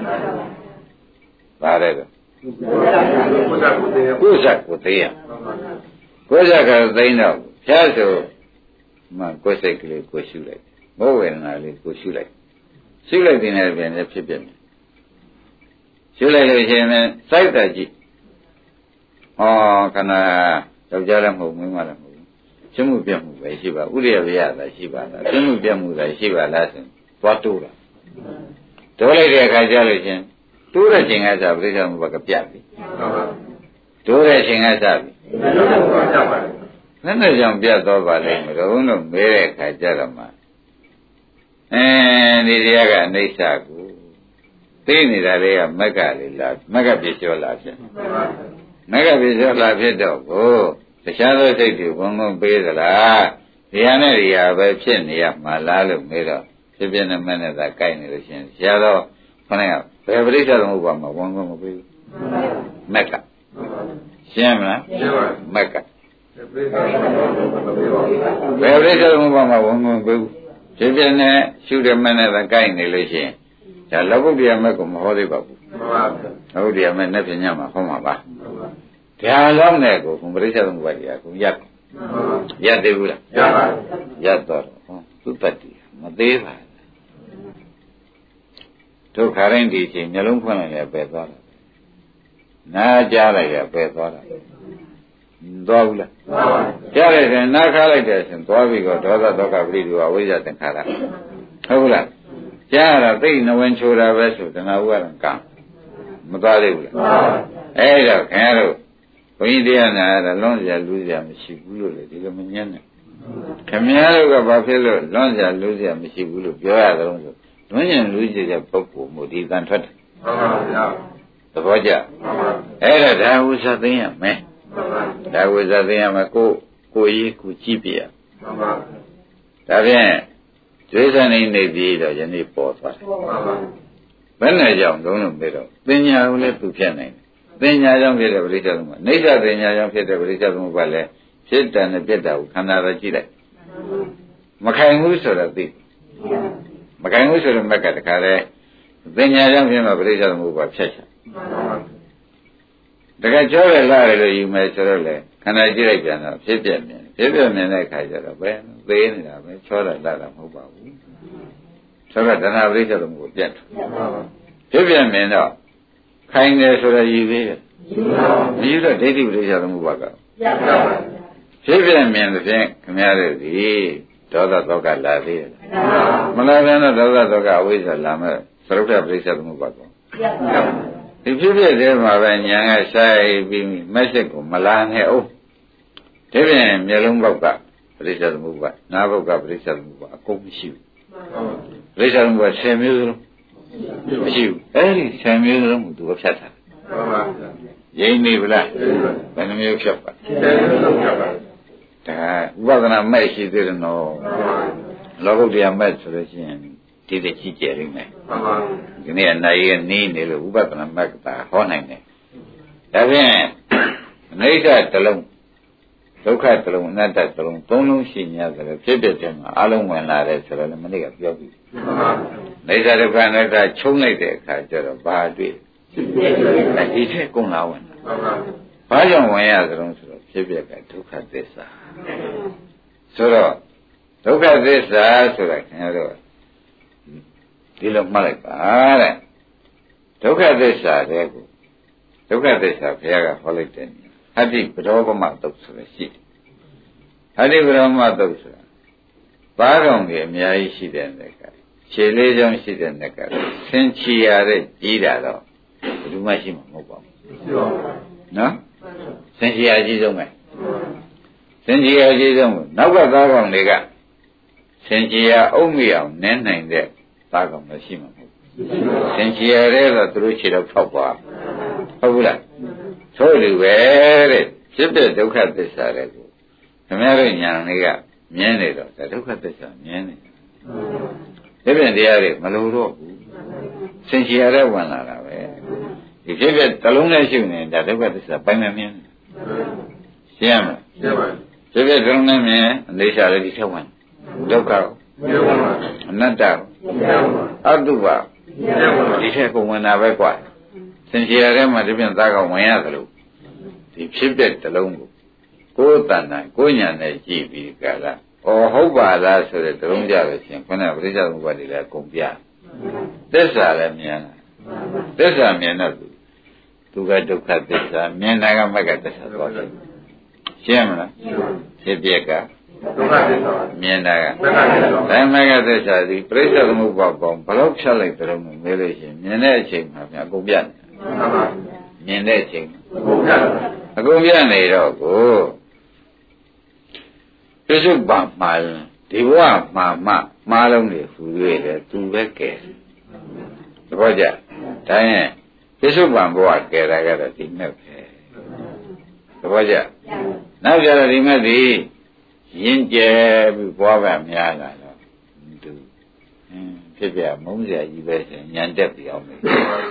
ပါတယ်ကိုယ်ဇက်ကိုယ်သိကိုယ်ဇက်ကိုယ်သိရကိုယ်ဇက်ကသိတော့ဖျားဆိုမှကိုယ်စိတ်ကလေးကိုရှုလိုက်မောဝေဒနာလေးကိုရှုလိုက်ရှုလိုက်တဲ့နေရာပြန်လည်းဖြစ်ပြမယ်ရှုလိုက်လို့ရှိရင်စိုက်တာကြည့်ဟောခဏယောက်ျားလည်းမဟုတ်မိန်းမလည်းမဟုတ်ရှင်းမှုပြတ်မှုပဲရှိပါဥရိယဝိရသာရှိပါလားရှင်းမှုပြတ်မှုသာရှိပါလားဆိုသွားတိုးတာတိုးလိုက်တဲ့အခါကျလို့ချင်းတိုးတဲ့ချိန်ကစားပြိဿမှုဘကပြတ်ပြီတိုးတဲ့ချိန်ကစားပြီနဲ့ကြောင့်ပြတ်တော့ပါလိမ့်မယ်တော့ဘုန်းတော်မဲတဲ့အခါကျတော့မှအဲဒီတရားကအနိစ္စကိုသိနေတာလေးကမက္ကလေးလားမက္ကပြည့်ကျော်လားဖြစ်မက္ကပြည့်ကျော်လားဖြစ်တော့ကိုတခြားသောစိတ်တွေဘုံဘုံပေးသလားဒီဟာနဲ့ဒီဟာပဲဖြစ်နေရမှာလားလို့မေးတော့ဖြစ်ဖြစ်နဲ့မဲ့နဲ့သာကြိုက်နေလို့ရှင်ဆရာတော်ခொနဲ့ကဘယ်ပရိစ္ဆေသမုပ္ပါမှာဘုံဘုံမပေးဘူးမက္ကရှင်းမလားရှင်းပါမက္ကဘယ်ပရိစ္ဆေသမုပ္ပါမှာဘုံဘုံပေးဘူးဖြစ်ဖြစ်နဲ့ရှုတဲ့မဲ့နဲ့သာကြိုက်နေလို့ရှင်ဒါလောကုတ္တရာမဲ့ကိုမဟောသေးပါဘူးမှန်ပါဗျာလောကုတ္တရာမဲ့နဲ့ပြညမှာဟောမှာပါဒါလောက်နဲ့ကိုဘုံပရိစ္ဆေသမုပ္ပါတရားကိုရပ်ရပ်သေးဘူးလားရပ်ပါရပ်တော့ဟောသူတတ်တယ်မသေးပါဒုက္ခရင်းဒီချိန်မျိုးလုံးဖွင့်လိုက်လည်းပယ်သွားတာနားကြားလိုက်လည်းပယ်သွားတာသွားဘူးလားသွားပါကြားလိုက်တယ်နားခါလိုက်တယ်ဆိုသွားပြီးတော့ဒေါသဒုက္ခပရိဒီဝဝိဇ္ဇသင်္ခါရဟုတ်လားကြားရတာသိနဝင်ချိုတာပဲဆိုတဏှာဥပါဒံကံမသွားသေးဘူးလားသွားပါအဲ့တော့ခင်ဗျားတို့ဘုန်းကြီးတရားနာရတာလွန်စရာလူစရာမရှိဘူးလို့လေဒီလိုမညံ့နဲ့ခင်ဗျားတို့ကဘာဖြစ်လို့လွန်စရာလူစရာမရှိဘူးလို့ပြောရတယ်လို့ဆိုလွန်ရင်လူစရာပုဂ္ဂိုလ်မို့ဒီတန်ထွက်တယ်မှန်ပါဗျာသဘောကျမှန်ပါအဲ့ဒါဒါဝိသသိရမယ်မှန်ပါဒါဝိသသိရမယ်ကိုကိုရေးကိုကြည့်ပြရမှန်ပါဒါဖြင့်ဒွေသနေနေပြီးတော့ယနေ့ပေါ်သွားတယ်မှန်ပါဘယ်နဲ့ကြောင့်လုံးလုံးပြီးတော့ပညာကိုလည်းသူဖြစ်နိုင်တယ်ပညာကြောင့်ဖြစ်တဲ့ပရိစ္ဆေသမုပ္ပါနိစ္စပညာကြောင့်ဖြစ်တဲ့ပရိစ္ဆေသမုပ္ပါလည်းဖြစ်တယ်နဲ့ပြတ်တာကိုခန္ဓာတော့ကြည့်လိုက်မခိုင်ဘူးဆိုတော့သိမခိုင်ဘူးဆိုတော့မက်ကတခါလဲပညာကြောင့်ဖြစ်မှာပရိစ္ဆေသမုပ္ပါဖြတ်ချတကယ်ကြောရလာတယ်လို့ယူမယ်ဆိုတော့လေခန္ဓာကြည့်လိုက်ပြန်တော့ဖြစ်ပြမြင်ဖြစ်ပြမြင်တဲ့အခါကျတော့ပဲသေးနေတာပဲချောတာလာတာမဟုတ်ပါဘူးဆိုတော့တဏှာပရိစ္ဆေသမုပ္ပါပြတ်ဖြစ်ပြမြင်တော့ခိုင်တယ်ဆိုတော့ယူသေးတယ်မယူတော့ဒိဋ္ဌိပရိစ္ဆေသမုပ္ပါကဖြစ်ပြမြင်တဲ့ဖြင့်ခင်ဗျားတို့ဒီဒေါသဒုက္ခလာသေးတယ်မလာပြန်တော့ဒေါသဒုက္ခအဝိဇ္ဇာလာမဲ့သရုပ်ထပရိစ္ဆေသမုပ္ပါကောဒီဖြစ်ဖြစ်တဲ့မှာပဲညာကဆိုင်ပြီးမက်စစ်ကိုမလာနဲ့အောင်ဒီပြင်မျက်လုံးဘောက်ကပရိစ္ဆေသမုပ္ပါနားဘောက်ကပရိစ္ဆေသမုပ္ပါအကုန်မရှိဘူးပရိစ္ဆေသမုပ္ပါဆယ်မျိုးစလုံးမရှိဘူးအဲ့ဒီဆယ်မျိုးစလုံးကိုသူကဖြတ်တာမှန်ပါဗျာရင်းနေဗလားဘယ်နှမျိုးဖြတ်ပါဆယ်မျိုးလုံးဖြတ်ပါဒါဥပဒနာမဲ့ရှိသေးတယ်နော်လောကုတ္တရာမဲ့ဆိုလို့ရှိရင်ဒီတဲ့ကြည့်ကြလိမ့်မယ်ဒီနေ့အနိုင်ရနေနေလို့ဥပဒနာမကတာဟောနိုင်တယ်ဒါဖြင့်အနိစ္စတစ်လုံးဒုက္ခတစ်လုံးအနတ္တတစ်လုံးသုံးလုံးရှိ냐ဆိုတော့ဖြစ်တဲ့တည်းမှာအလုံးဝင်လာတယ်ဆိုတော့လည်းမနေ့ကပြောပြီနိစ္စဒုက္ခအနတ္တချုံးလိုက်တဲ့အခါကျတော့ဘာတွေ့ဒီထက်ကုန်လာဝင်ဘာကြောင့်ဝင်ရသလဲဆိုတော့ဖြစ်ပြကဒုက္ခသစ္စာဆိုတော့ဒုက္ခသစ္စာဆိုတာခင်ဗျားတို့ဒီလိုမှတ်လိုက်ပါတဲ့ဒုက္ခသစ္စာတဲ့ကိုဒုက္ခသစ္စာဘုရားကဟောလိုက်တယ်ဟတ္တိပရောပမတုတ်ဆိုရရှိတယ်ဟတ္တိပရောပမတုတ်ဆိုတာပါးကောင်ကြီးအများကြီးရှိတဲ့နေကခြေလေးချောင်းရှိတဲ့နေကဆင်ချီရတဲ့ကြီးတာတော့ဘယ်သူမှရှိမှာမဟုတ်ပါဘူးနော်ဆင်ချီရကြီးဆုံးပဲဆင်ချီရကြီးဆုံးနောက်ကသားကောင်တွေကဆင်ချီရအုံမိအောင်နင်းနိုင်တဲ့သားကောင်လည်းရှိမှာမဟုတ်ဘူးဆင်ချီရတဲ့ဆိုသူတို့ခြေတော့ထောက်ပါဟုတ်ဘူးလားဆိုလိုပဲတဲ့ဖြစ်တဲ့ဒုက္ခသစ္စာတွေကိုခင်ဗျားတို့ညာလေးကမြင်နေတော့ဒုက္ခသစ္စာမြင်နေတယ်ဒီပြင်တရားတွေမလို့တော့ဘူးဆင်ချီရတဲ့ဝင်လာတာပဲဒီဖြစ်ဖြစ်တလုံးနဲ့ရှုနေတာဒုက္ခသစ္စာပိုင်မမြင်ရှင်းရမလားရှင်းပါပြီဖြစ်ဖြစ်တလုံးနဲ့မြင်အနေရှာလည်းဒီထက်ဝင်ဒုက္ခအနတ္တအတုပဒီထက်ကုန်ဝင်တာပဲကွာဆင်ချီရတဲ့မှာဒီပြင်သားကောင်ဝင်ရသလိုဒီဖြစ်တဲ့တလုံးကိုကိုယ်တဏ္ဍာကိုယ်ညာနဲ့ကြည့်ပြီးကြလားဩဟုတ်ပါလားဆိုတဲ့တလုံးကြလို့ရှင်ခုနကပရိစ္ဆေသမုပ္ပါဒ်တွေလည်းကုန်ပြသစ္စာလည်းမြင်တာသစ္စာမြင်တော့သူကဒုက္ခသစ္စာမြင်တာကမက္ကသစ္စာသွားတယ်ရှင်းမလားဖြစ်ပြက်ကဒုက္ခသစ္စာမြင်တာကမက္ကသစ္စာဒါမက္ကသစ္စာဒီပရိစ္ဆေသမုပ္ပါဒ်ပေါင်းဘယ်လောက်ဖြတ်လိုက်တယ်လို့မေးလို့ရှိရင်မြင်တဲ့အချိန်မှာပြန်အကုန်ပြတယ်မြင်တဲ့အချိန်အကုန်ပြအကုန်ပြနေတော့ကိုပြစ္ဆုတ်ပါမှာဒီဘဝမှာမှမှားလုံးတွေဟူ၍လေသူပဲကဲသဘောကျဒါရင်ပြစ္ဆုတ်ပံဘဝကဲတာကတော့ဒီမဲ့ပဲသဘောကျနောက်ကြတော့ဒီမဲ့ဒီရင်ကျဲပြီးဘဝကများလာတော့သူဖြစ်ပြမုန်းစရာကြီးပဲဆိုညံတက်ပြီးအောင်မယ်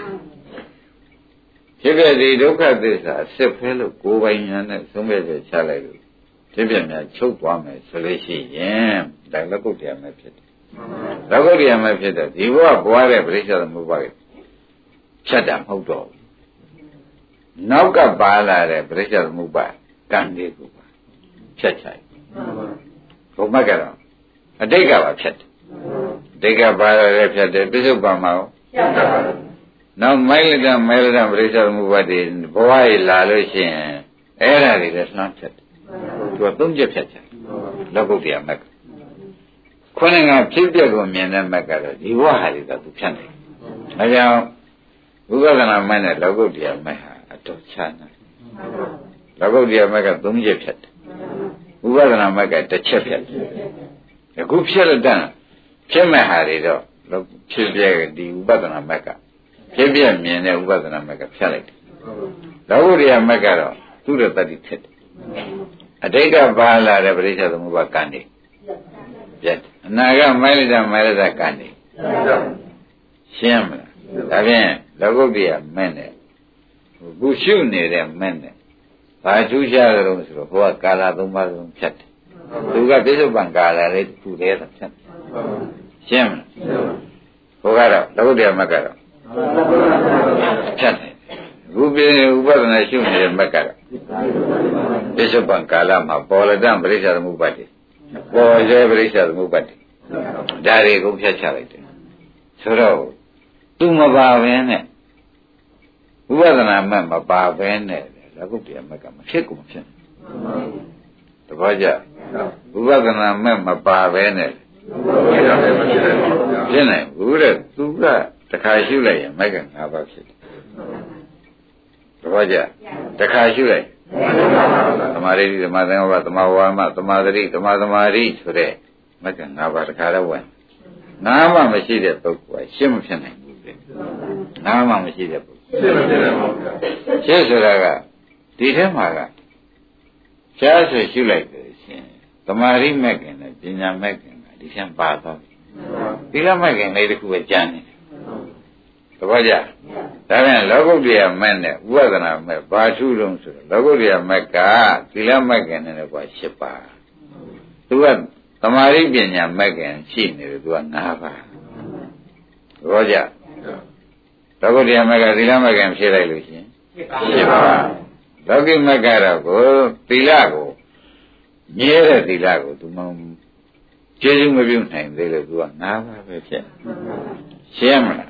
ဖြစ်ပြဒီဒုက္ခသစ္စာစစ်ဖဲလို့ကိုယ်ပိုင်ညာနဲ့သုံးမဲ့ပြချလိုက်လို့ဖြစ်ပြများချုပ်သွားမယ်ဆိုလို့ရှိရင်ဒါလကုတ်တရားမဲ့ဖြစ်တယ်လကုတ်တရားမဲ့ဖြစ်တဲ့ဒီဘဝဘွားတဲ့ပရိစ္ဆေသမုပ္ပါဒ်ဖြတ်တာမဟုတ်တော့ဘူးနောက်ကပါလာတဲ့ပရိစ္ဆေသမုပ္ပါဒ်ကံလေးကိုပါဖြတ်ချလိုက်ဘုမတ်ကတော့အတိတ်ကပါဖြတ်တယ်အတိတ်ကပါလာတဲ့ဖြတ်တယ်ပြစ္ဆုတ်ပါမှာဖြတ်တာပါနောက်မိုက်လက်မဲလက်ပရိစ္ဆေသမုပ္ပါဒ်တွေဘဝကြီးလာလို့ရှိရင်အဲ့ဒါတွေလည်းနှမ်းဖြတ်တယ်သူကသုံးချက်ဖြတ်ချင်လောကုတ္တရာမက်ကခုနကဖြစ်ပျက်ကိုမြင်တဲ့မက်ကတော့ဒီဘဝဟာတွေကသူဖြတ်နေအဲကြောင့်ဝိပဿနာမက်နဲ့လောကုတ္တရာမက်ဟာအတော်ခြားနေလောကုတ္တရာမက်ကသုံးချက်ဖြတ်တယ်ဝိပဿနာမက်ကတစ်ချက်ဖြတ်တယ်အခုဖြတ်လက်တန်းဖြစ်မဲ့ဟာတွေတော့ဖြစ်ပျက်ဒီဝိပဿနာမက်ကဖြစ်ပျက်မြင်တဲ့ဝိပဿနာမက်ကဖြတ်လိုက်တယ်လောကုတ္တရာမက်ကတော့သူ့ရဲ့တတိဖြစ်တယ်အတိတ်ကပါလာတဲ့ပရိစ္ဆေသမုပ္ပါဒ်ကံနေပြတ်အနာကမိုက်လိုက်တာမိုက်လိုက်တာကံနေရှင်းမလားဒါဖြင့်လောကုတ္တရာမဲ့နဲ့ခုရှုနေတဲ့မဲ့နဲ့ဘာထူးခြားကြလို့ဆိုတော့ဘုရားကာလသုံးပါးလုံးဖြတ်တယ်သူကပြစ္ဆုတ်ပံကာလလေးတစ်ခုတည်းသာဖြတ်တယ်ရှင်းမလားဘုရားကတော့လောကုတ္တရာမဲ့ကတော့ဖြတ်တယ်ခုပြဥပဒနာရှုနေတဲ့မဲ့ကတော့ပြစ္ဆုတ်ပံကာလမှာပေါ်လက်တံပရိစ္ဆေသမုပ္ပါဒ်ပေါ်စေပရိစ္ဆေသမုပ္ပါဒ်ဒါတွေကိုဖြတ်ချလိုက်တယ်ဆိုတော့သူမပါဘဲနဲ့ဥပဒနာမဲ့မပါဘဲနဲ့လောကုတ္တရာမဲ့ကမဖြစ်ကုန်ဖြစ်တပည့်ကြဥပဒနာမဲ့မပါဘဲနဲ့ဖြစ်နိုင်ဘူးတဲ့သူကတခါရှုလိုက်ရင်မဲ့ကငါးပါးဖြစ်တယ်တပည့်ကြတခါရှုလိုက်သမာဓိသမာသင်္ကပ္ပသမာဝါမသမာဓိသမာသမာဓိဆိုတဲ့မက္ကငါးပါးတခါတော့ဝင်ငါးမှမရှိတဲ့ပုဂ္ဂိုလ်ကရှင်းမဖြစ်နိုင်ဘူးလေငါးမှမရှိတဲ့ပုဂ္ဂိုလ်ရှင်းမဖြစ်နိုင်ဘူးရှင်းဆိုတာကဒီထဲမှာကရှားဆိုရှုလိုက်တယ်ရှင်သမာဓိမက္ကနဲ့ပညာမက္ကကဒီရှင်းပါသွားပြီသီလမဲ့ခင်လေးတစ်ခုပဲကြမ်းနေတယ်သဘောကျဒါပြန်လောကုတ္တရာမဲ့နဲ့ဥပဒနာမဲ့ဘာထုလုံးဆိုတော့လောကုတ္တရာမဲ့ကသီလမဲ့ခင်နဲ့ကွာ၈ပါးသူကသမာဓိပညာမဲ့ခင်ရှိနေတယ်သူက၅ပါးသဘောကျလောကုတ္တရာမဲ့ကသီလမဲ့ခင်ဖြည့်လိုက်လို့ရှိရင်၈ပါးလောကိမဲ့ကတော့ကိုသီလကိုမြဲတဲ့သီလကိုသူမကျေးဇူးမပြုနိုင်သေးလို့သူက၅ပါးပဲဖြစ်ရှင်းမလား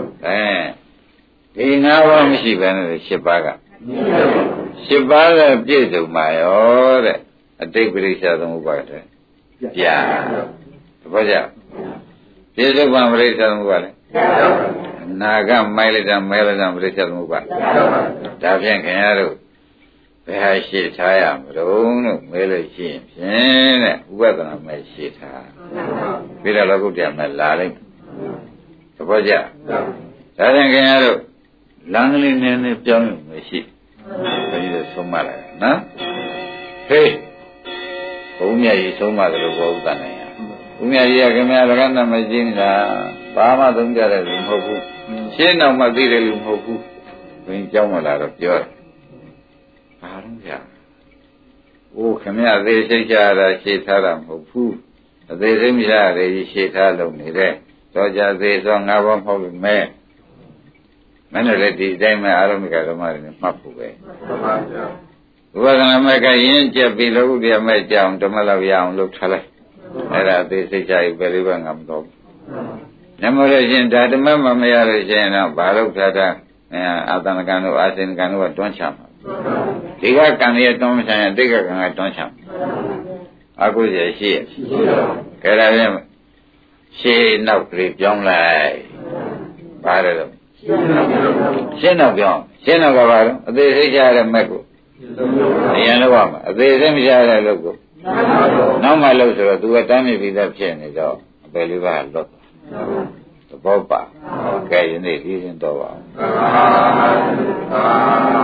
အဲဒီ၅ပါးမရှိဘဲနဲ့၈ပါးက၈ပါးကပြည့်စုံပါရောတဲ့အတိတ်ပရိစ္ဆာသမုပ္ပါဒ်တဲ့ပြာတပည့်ကြပြည့်စုံပါပရိစ္ဆာသမုပ္ပါဒ်လေနာကမိုက်လိုက်တာမဲလိုက်တာပရိစ္ဆာသမုပ္ပါဒ်ဒါဖြင့်ခင်ဗျားတို့ဘယ်ဟာရှိထားရမလို့လို့မဲလို့ရှိရင်ဖြင့်တဲ့ဥပဒနာမဲရှိထားပြီးတော့လောကုတ္တရာမဲလာလိုက်သဘောကျဒါရင်ခင်ဗျားတို့လမ်းကလေးနည်းနည်းပြောင်းလို့မရှိဘယ်လိုဆုံးမလဲနော်ဟေးဘုံမြတ်ကြီးဆုံးမတယ်လို့ဘောဥဒ္ဒနိုင်ရဘုံမြတ်ကြီးကခင်ဗျားလက္ခဏာမကျင်းတာဘာမှသုံးကြတဲ့လူမဟုတ်ဘူးရှင်းတော့မှသိတဲ့လူမဟုတ်ဘူးဘယ်ကြောင်းမလာတော့ပြောဘာလို့ဗျာအိုးခင်ဗျားသေးစိတ်ကြတာရှင်းထားတာမဟုတ်ဘူးအသေးစိတ်မရတဲ့ရှင်းထားလို့နေတဲ့တော့ကြသေးဆိုငါဘောမဟုတ်လို့မဲမင်းတို့လည်းဒီအတိုင်းပဲအာရုံမိကဓမ္မတွေနဲ့မှတ်ဖို့ပဲမှန်ပါဗျာဥပဒနာမဲ့ကရင်းကျက်ပြီးလောကုတ္တရာမဲ့ကြောင်ဓမ္မလောက်ရအောင်လုပ်ထားလိုက်အဲ့ဒါအသေးစိတ်ကြပြီပဲလေးပဲငါမတော်ဘူးညမလို့ရှင်ဒါဓမ္မမမရလို့ရှင်တော့ဘာလို့ထားတာအာသနကံတို့အာစေနကံတို့ကတွန်းချမှာဒီကကံရဲ့တွန်းမချရင်တိတ်ကကံကတွန်းချမှာအကုသိုလ်ရှိရဲ့ကဲဒါဖြင့်ရှေးနောက်ကလေးပြောင်းလိုက်ပါတယ်တော့ရှင်းတော့ပြောင်းရှင်းတော့ကဘာလို့အသေးစိတ်ကြရတဲ့မက်ကိုအရင်လောက်ပါမှာအသေးစိတ်မကြရတဲ့လို့ကိုနောက်မှလို့ဆိုတော့သူကတမ်းမြပြီးသားဖြစ်နေတော့အပယ်လေးပါလွတ်သဘောပါကဲယနေ့ဒီရင်တော့ပါ